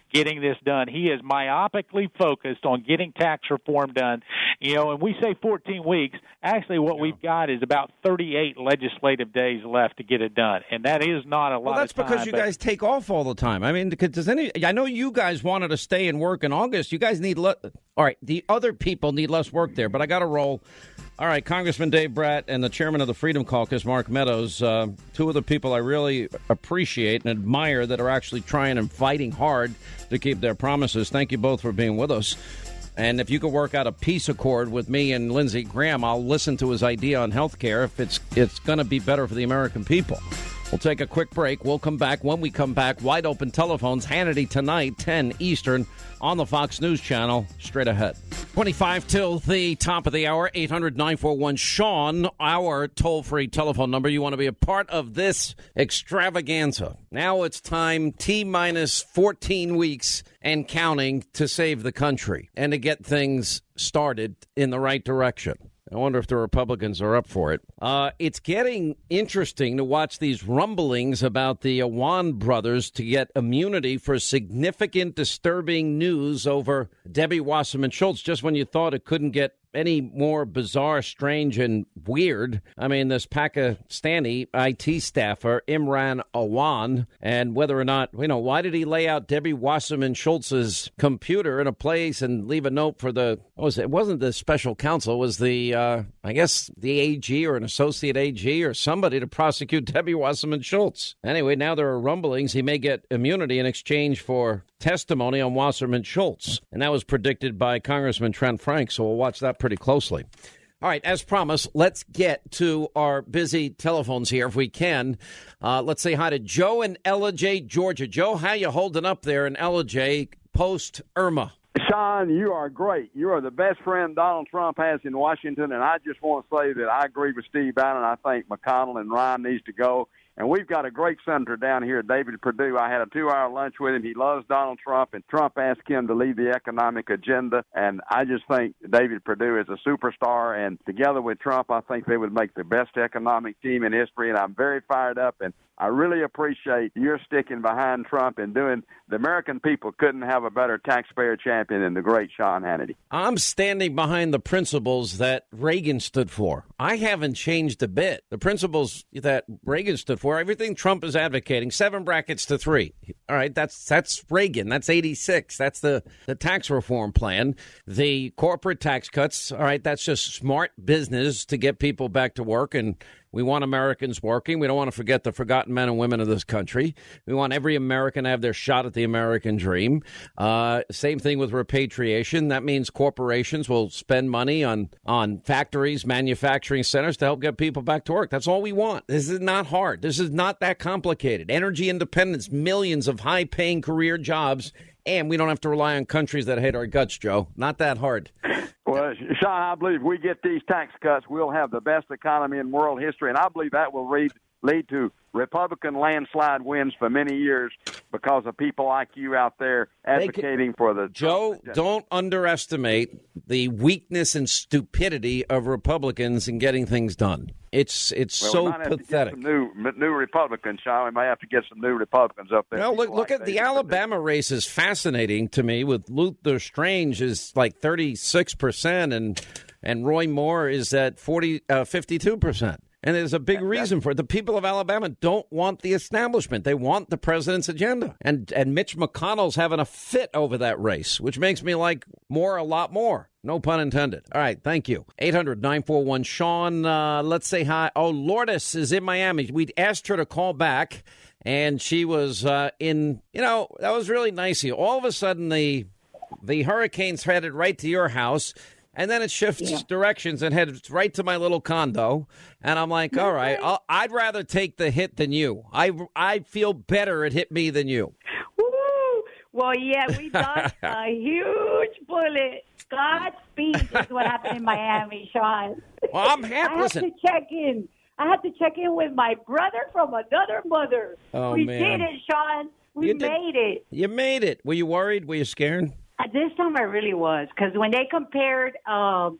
getting this done. He is myopically focused on getting tax reform done. You know, and we say fourteen weeks. Actually, what yeah. we've got is about thirty-eight legislative days left to get it done, and that is not a lot. Well, that's of time, because you guys take off all the time. I mean, does any? I know you guys wanted to stay and work in August. You guys need le- all right. The other people need less work there, but I got to roll. All right, Congressman Dave Brat and the chairman of the Freedom Caucus, Mark Meadows, uh, two of the people I really appreciate and admire that are actually trying and fighting hard to keep their promises. Thank you both for being with us. And if you could work out a peace accord with me and Lindsey Graham, I'll listen to his idea on health care if it's it's going to be better for the American people. We'll take a quick break. We'll come back. When we come back, wide open telephones. Hannity tonight, ten Eastern, on the Fox News Channel. Straight ahead. twenty-five till the top of the hour. eight hundred nine four one Sean, our toll-free telephone number. You want to be a part of this extravaganza. Now it's time, T-minus fourteen weeks and counting, to save the country and to get things started in the right direction. I wonder if the Republicans are up for it. Uh, it's getting interesting to watch these rumblings about the Awan brothers to get immunity for significant, disturbing news over Debbie Wasserman Schultz, just when you thought it couldn't get any more bizarre, strange, and weird. I mean, this Pakistani I T staffer, Imran Awan, and whether or not, you know, why did he lay out Debbie Wasserman Schultz's computer in a place and leave a note for the, what was it? It wasn't the special counsel, it was the, uh, I guess, the A G or an associate A G or somebody to prosecute Debbie Wasserman Schultz. Anyway, now there are rumblings he may get immunity in exchange for testimony on Wasserman Schultz. And that was predicted by Congressman Trent Frank, so we'll watch that pretty closely. All right, as promised, let's get to our busy telephones here if we can. Uh, let's say hi to Joe in Ellijay, Georgia. Joe, how you holding up there in Ellijay post Irma? Sean, you are great. You are the best friend Donald Trump has in Washington, and I just want to say that I agree with Steve Bannon. I think McConnell and Ryan needs to go. And we've got a great senator down here, David Perdue. I had a two-hour lunch with him. He loves Donald Trump, and Trump asked him to lead the economic agenda. And I just think David Perdue is a superstar. And together with Trump, I think they would make the best economic team in history. And I'm very fired up. And I really appreciate your sticking behind Trump and doing – the American people couldn't have a better taxpayer champion than the great Sean Hannity. I'm standing behind the principles that Reagan stood for. I haven't changed a bit. The principles that Reagan stood for, everything Trump is advocating, seven brackets to three. All right, that's that's Reagan. That's eighty-six. That's the, the tax reform plan. The corporate tax cuts, all right, that's just smart business to get people back to work, and we want Americans working. We don't want to forget the forgotten men and women of this country. We want every American to have their shot at the American dream. Uh, same thing with repatriation. That means corporations will spend money on, on factories, manufacturing centers to help get people back to work. That's all we want. This is not hard. This is not that complicated. Energy independence, millions of high-paying career jobs, and we don't have to rely on countries that hate our guts, Joe. Not that hard. Well, Sean, I believe if we get these tax cuts, we'll have the best economy in world history, and I believe that will lead, lead to Republican landslide wins for many years because of people like you out there advocating can, for the... Joe, don't underestimate the weakness and stupidity of Republicans in getting things done. It's it's well, so we might have pathetic. To get some new, new Republicans, Sean. We might have to get some new Republicans up there. No, look, look like at the Alabama race is fascinating to me. With Luther Strange is like thirty-six percent, and and Roy Moore is at forty, uh, fifty-two percent. And there's a big reason for it. The people of Alabama don't want the establishment. They want the president's agenda. And and Mitch McConnell's having a fit over that race, which makes me like Moore a lot more. No pun intended. All right, thank you. eight hundred nine four one Sean, uh, let's say hi. Oh, Lourdes is in Miami. We'd asked her to call back, and she was uh, in, you know, that was really nice of you. All of a sudden, the the hurricane's headed right to your house. And then it shifts yeah. directions and heads right to my little condo. And I'm like, all right, I'll, I'd rather take the hit than you. I, I feel better it hit me than you. Woo! Well, yeah, we dodged a huge bullet. Godspeed is what happened in Miami, Sean. Well, I'm happy. I have to check in. I have to check in with my brother from another mother. Oh, we man. did it, Sean. We you made did. it. You made it. Were you worried? Were you scared? At this time, I really was, because when they compared um,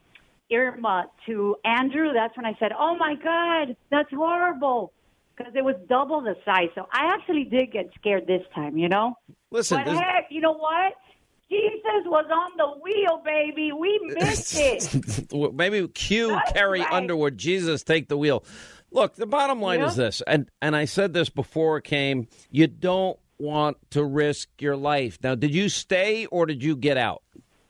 Irma to Andrew, that's when I said, oh, my God, that's horrible, because it was double the size. So I actually did get scared this time, you know? Listen, but this- heck, you know what? Jesus was on the wheel, baby. We missed it. maybe cue That's Carrie right. Underwood. Jesus, take the wheel. Look, the bottom line Yeah. is this, and and I said this before it came. You don't want to risk your life. Now, did you stay or did you get out?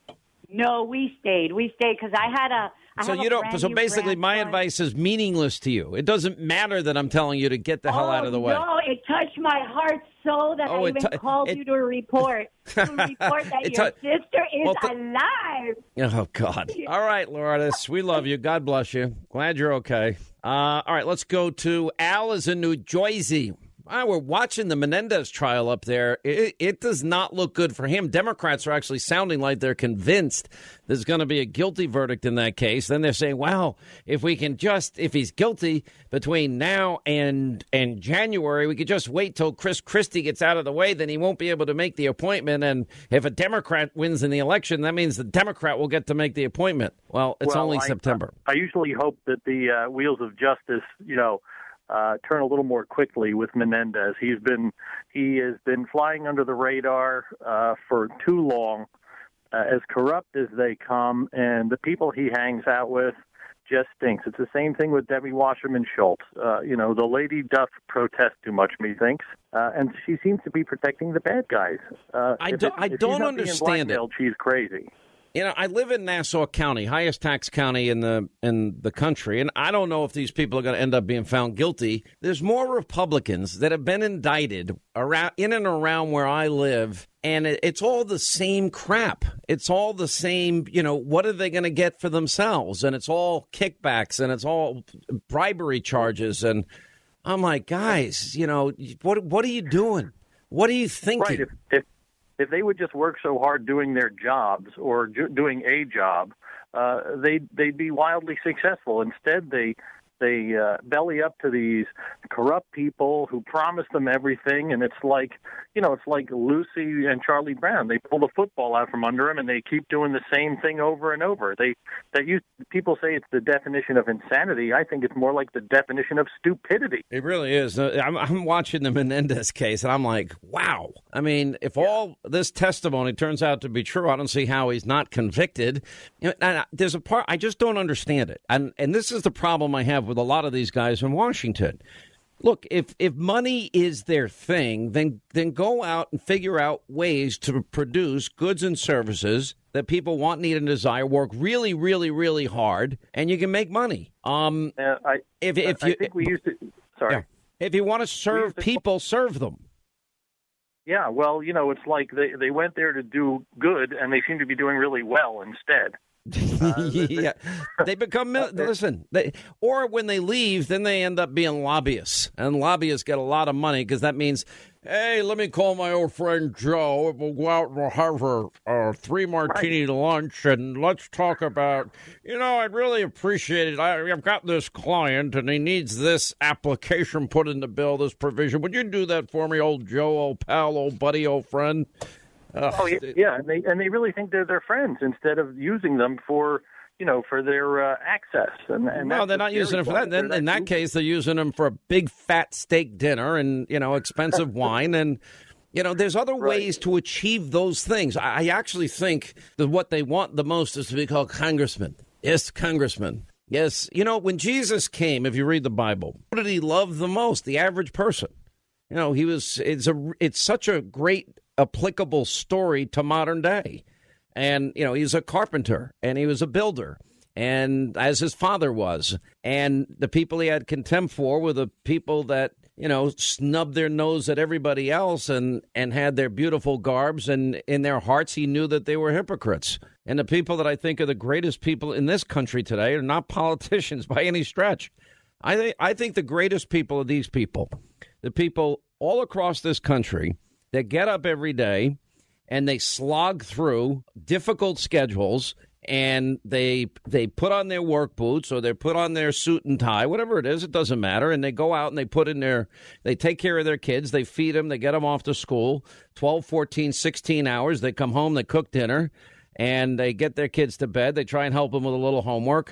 No, we stayed. We stayed because I had a. I So have you a don't. brand So new basically, my grandson. advice is meaningless to you. It doesn't matter that I'm telling you to get the hell oh, out of the way. No, it touched my heart so that Oh, I it even tou- called it- you to report to report that It your tou- sister is Well, th- alive. Oh, God. All right, Lourdes, we love you. God bless you. Glad you're okay. Uh, all right, let's go to Al is in New Jersey. Ah, we're watching the Menendez trial up there. It, it does not look good for him. Democrats are actually sounding like they're convinced there's going to be a guilty verdict in that case. Then they're saying, wow, if we can just, if he's guilty between now and, and January, we could just wait till Chris Christie gets out of the way, then he won't be able to make the appointment. And if a Democrat wins in the election, that means the Democrat will get to make the appointment. Well, it's Well, only I- September. I usually hope that the uh, wheels of justice, you know, uh, turn a little more quickly with Menendez. He's been he has been flying under the radar uh, for too long, uh, as corrupt as they come, and the people he hangs out with just stinks. It's the same thing with Debbie Wasserman Schultz. Uh, you know, the lady doth protest too much, methinks, uh, and she seems to be protecting the bad guys. Uh, I if don't- it- I if she's don't not being understand it. blackmailed, She's crazy. You know, I live in Nassau County, highest tax county in the in the country, and I don't know if these people are going to end up being found guilty. There's more Republicans that have been indicted around in and around where I live, and it, it's all the same crap. It's all the same, you know, what are they going to get for themselves? And it's all kickbacks, and it's all bribery charges, and I'm like, guys, you know, what what are you doing? What are you thinking? Right. If, if if they would just work so hard doing their jobs or ju- doing a job, uh, they'd they'd be wildly successful. Instead, they they uh, belly up to these corrupt people who promise them everything, and it's like, you know, it's like Lucy and Charlie Brown. They pull the football out from under them, and they keep doing the same thing over and over. They that you people say it's the definition of insanity. I think it's more like the definition of stupidity. It really is. Uh, I'm, I'm watching the Menendez case, and I'm like, wow. I mean, if all this testimony turns out to be true, I don't see how he's not convicted. You know, and, uh, there's a part I just don't understand it, and and this is the problem I have with a lot of these guys in Washington. Look, if if money is their thing, then then go out and figure out ways to produce goods and services that people want, need, and desire. Work really, really, really hard, and you can make money. Um, Uh, I if if I you think we used to. Sorry. yeah. if you want to serve people, serve them. Yeah, well, you know, it's like they, they went there to do good, and they seem to be doing really well instead. yeah, they become listen. They, or when they leave, then they end up being lobbyists, and lobbyists get a lot of money because that means, hey, let me call my old friend Joe. We'll go out and we'll have a, a three martini lunch, and let's talk about. You know, I'd really appreciate it. I, I've got this client, and he needs this application put in the bill, this provision. Would you do that for me, old Joe, old pal, old buddy, old friend? Ugh. Oh yeah, yeah, and they and they really think they're their friends instead of using them for you know for their uh, access. And, and no, that's they're the not using scary them for part. that. Then They're in not that case, they're using them for a big fat steak dinner and you know expensive wine and. You know, there's other ways to achieve those things. I I actually think that what they want the most is to be called congressman. Yes, congressman. Yes. You know, when Jesus came, if you read the Bible, what did he love the most? The average person. You know, he was, it's a, it's such a great applicable story to modern day. And, you know, he's a carpenter and he was a builder. And as his father was. And the people he had contempt for were the people that, you know, snubbed their nose at everybody else and, and had their beautiful garbs. And in their hearts, he knew that they were hypocrites. And the people that I think are the greatest people in this country today are not politicians by any stretch. I think I think the greatest people are these people, the people all across this country that get up every day and they slog through difficult schedules and they they put on their work boots or they put on their suit and tie, whatever it is, it doesn't matter. And they go out and they put in their, they take care of their kids, they feed them, they get them off to school, twelve, fourteen, sixteen hours. They come home, they cook dinner, and they get their kids to bed. They try and help them with a little homework.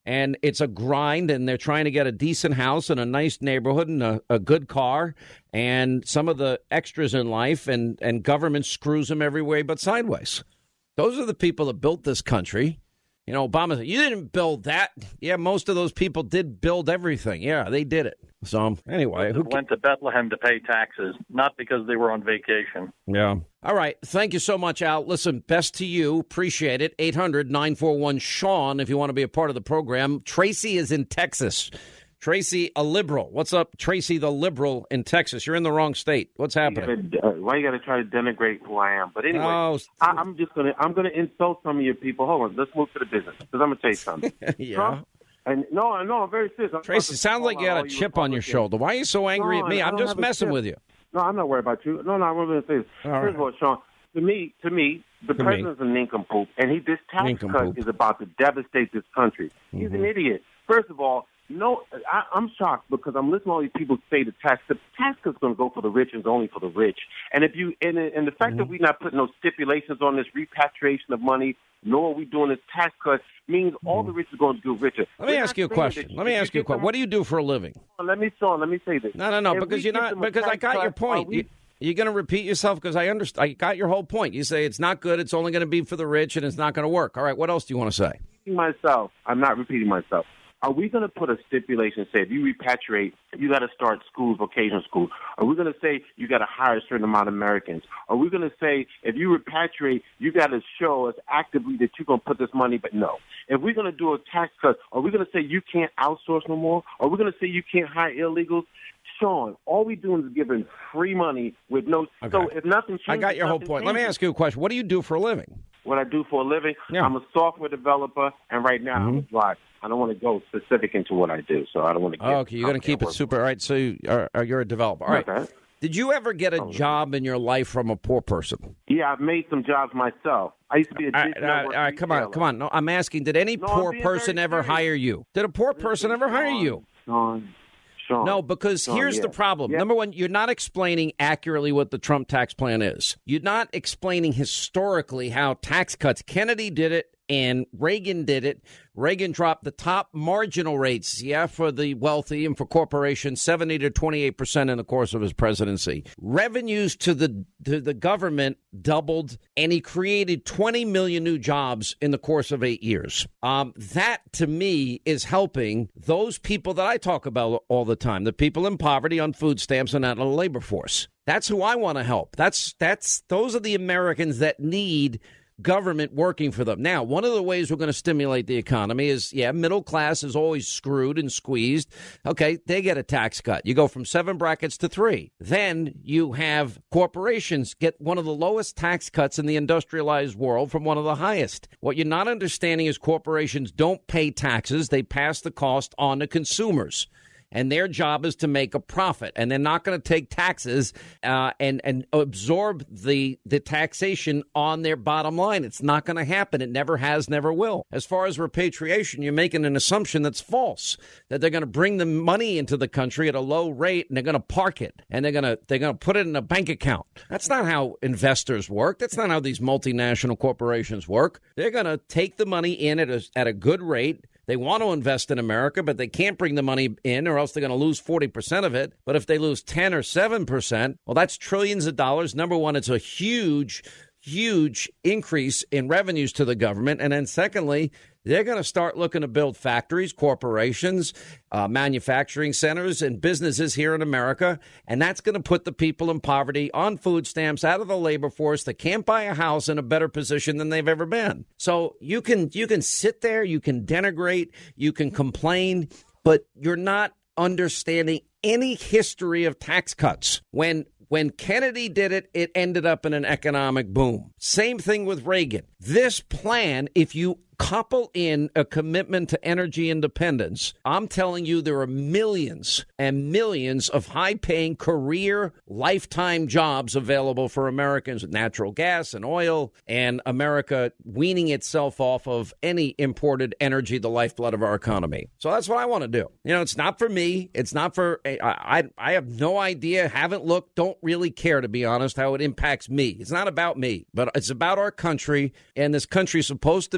and it's a grind, and they're trying to get a decent house and a nice neighborhood and a, a good car and some of the extras in life, and, and government screws them every way but sideways. Those are the people that built this country. You know, Obama said, you didn't build that. Yeah, most of those people did build everything. Yeah, they did it. So, anyway. Who went to Bethlehem to pay taxes, not because they were on vacation. Yeah. All right. Thank you so much, Al. Listen, best to you. Appreciate it. eight hundred nine four one Sean if you want to be a part of the program. Tracy is in Texas. Tracy, a liberal. What's up, Tracy, the liberal in Texas? You're in the wrong state. What's happening? You gotta, uh, why you got to try to denigrate who I am? But anyway, oh. I, I'm just gonna I'm gonna insult some of your people. Hold on, let's move to the business because I'm gonna tell you something. yeah. Trump, and no, no, I'm very serious. I'm Tracy, sounds like you got a chip on your shoulder. Why are you so angry no, at me? I I'm don't just messing with you. No, I'm not worried about you. No, no, I'm going to say this. All First right. of all, Sean, to me, to me, the To president's me. a nincompoop, and he this tax Nincompoop. cut is about to devastate this country. He's Mm-hmm. an idiot. First of all, no, I, I'm shocked because I'm listening to all these people say the tax the tax cut's going to go for the rich and it's only for the rich. And if you and, and the fact Mm-hmm. that we're not putting those stipulations on this repatriation of money, nor are we doing this tax cut, means all the rich are going to do richer. Mm-hmm. Let me We're ask not you a saying question. that Let me if ask you a get question. them- What do you do for a living? Let me, Sean, let me say this. No, no, no, If because we you're give not, them a because I tax got your cut, are point. we- You, you're going to repeat yourself because I understand. I got your whole point. You say it's not good. It's only going to be for the rich and it's not going to work. All right. What else do you want to say? Repeating myself. I'm not repeating myself. Are we going to put a stipulation say if you repatriate, you got to start schools, vocational school? Are we going to say you got to hire a certain amount of Americans? Are we going to say if you repatriate, you got to show us actively that you're going to put this money? But no. If we're going to do a tax cut, are we going to say you can't outsource no more? Are we going to say you can't hire illegals? Sean, all we doing is giving free money with no. Okay. So if nothing changes, I got your whole nothing point. Let me changes. ask you a question. What do you do for a living? What I do for a living, Yeah. I'm a software developer, and right now I'm a Mm-hmm. driver. I don't want to go specific into what I do, so I don't want to. Get Oh, okay. You're going to keep it super. All right. So you are, are, you're a developer. All right. Okay. Did you ever get a job in your life from a poor person? Yeah, I've made some jobs myself. I used to be a All Dish right, all right, Network all right, come on, retailer. come on. No, I'm asking, did any No, I'm poor being person very ever serious. hire you? Did a poor person ever hire you? Sean, Sean. No, because Sean, here's yeah. the problem. Yeah. Number one, you're not explaining accurately what the Trump tax plan is. You're not explaining historically how tax cuts. Kennedy did it and Reagan did it. Reagan dropped the top marginal rates, yeah, for the wealthy and for corporations, seventy to twenty-eight percent in the course of his presidency. Revenues to the to the government doubled, and he created twenty million new jobs in the course of eight years. Um, that, to me, is helping those people that I talk about all the time, the people in poverty on food stamps and out of the labor force. That's who I want to help. That's that's those are the Americans that need government working for them. Now, one of the ways we're going to stimulate the economy is, yeah, middle class is always screwed and squeezed. Okay, they get a tax cut. You go from seven brackets to three. Then you have corporations get one of the lowest tax cuts in the industrialized world from one of the highest. What you're not understanding is corporations don't pay taxes. They pass the cost on to consumers. And their job is to make a profit, and they're not going to take taxes uh, and and absorb the the taxation on their bottom line. It's not going to happen. It never has, never will. As far as repatriation, you're making an assumption that's false, that they're going to bring the money into the country at a low rate and they're going to park it and they're going to they're going to put it in a bank account. That's not how investors work. That's not how these multinational corporations work. They're going to take the money in at a, at a good rate. They want to invest in America, but they can't bring the money in or else they're going to lose forty percent of it. But if they lose ten or seven percent, well, that's trillions of dollars. Number one, it's a huge, huge increase in revenues to the government. And then secondly, they're going to start looking to build factories, corporations, uh, manufacturing centers, and businesses here in America. And that's going to put the people in poverty on food stamps out of the labor force that can't buy a house in a better position than they've ever been. So you can you can sit there, you can denigrate, you can complain, but you're not understanding any history of tax cuts. When When Kennedy did it, it ended up in an economic boom. Same thing with Reagan. This plan, if you couple in a commitment to energy independence, I'm telling you there are millions and millions of high-paying career lifetime jobs available for Americans with natural gas and oil, and America weaning itself off of any imported energy, the lifeblood of our economy. So that's what I want to do. You know, it's not for me. It's not for, I, I, I have no idea, haven't looked, don't really care, to be honest, how it impacts me. It's not about me, but it's about our country, and this country is supposed to be the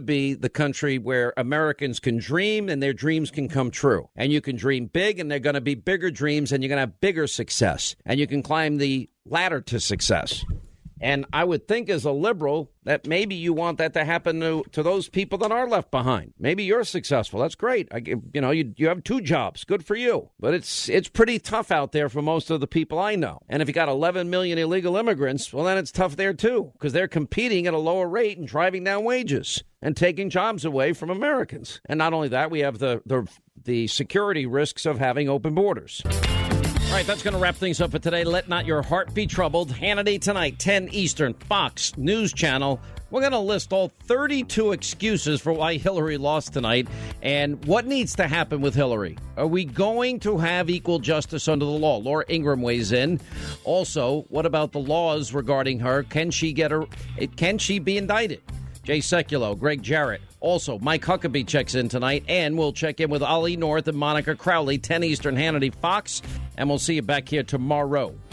the country where Americans can dream and their dreams can come true. And you can dream big, and they're going to be bigger dreams, and you're going to have bigger success. And you can climb the ladder to success. And I would think as a liberal that maybe you want that to happen to, to those people that are left behind. Maybe you're successful. That's great. I, you know, you you have two jobs. Good for you. But it's it's pretty tough out there for most of the people I know. And if you got eleven million illegal immigrants, well, then it's tough there, too, because they're competing at a lower rate and driving down wages and taking jobs away from Americans. And not only that, we have the the, the security risks of having open borders. All right, that's going to wrap things up for today. Let not your heart be troubled. Hannity tonight, ten Eastern, Fox News Channel. We're going to list all thirty-two excuses for why Hillary lost tonight and what needs to happen with Hillary. Are we going to have equal justice under the law? Laura Ingraham weighs in. Also, what about the laws regarding her? Can she get her? Can she be indicted? Jay Sekulow, Greg Jarrett. Also, Mike Huckabee checks in tonight, and we'll check in with Ollie North and Monica Crowley, ten Eastern, Hannity, Fox, and we'll see you back here tomorrow.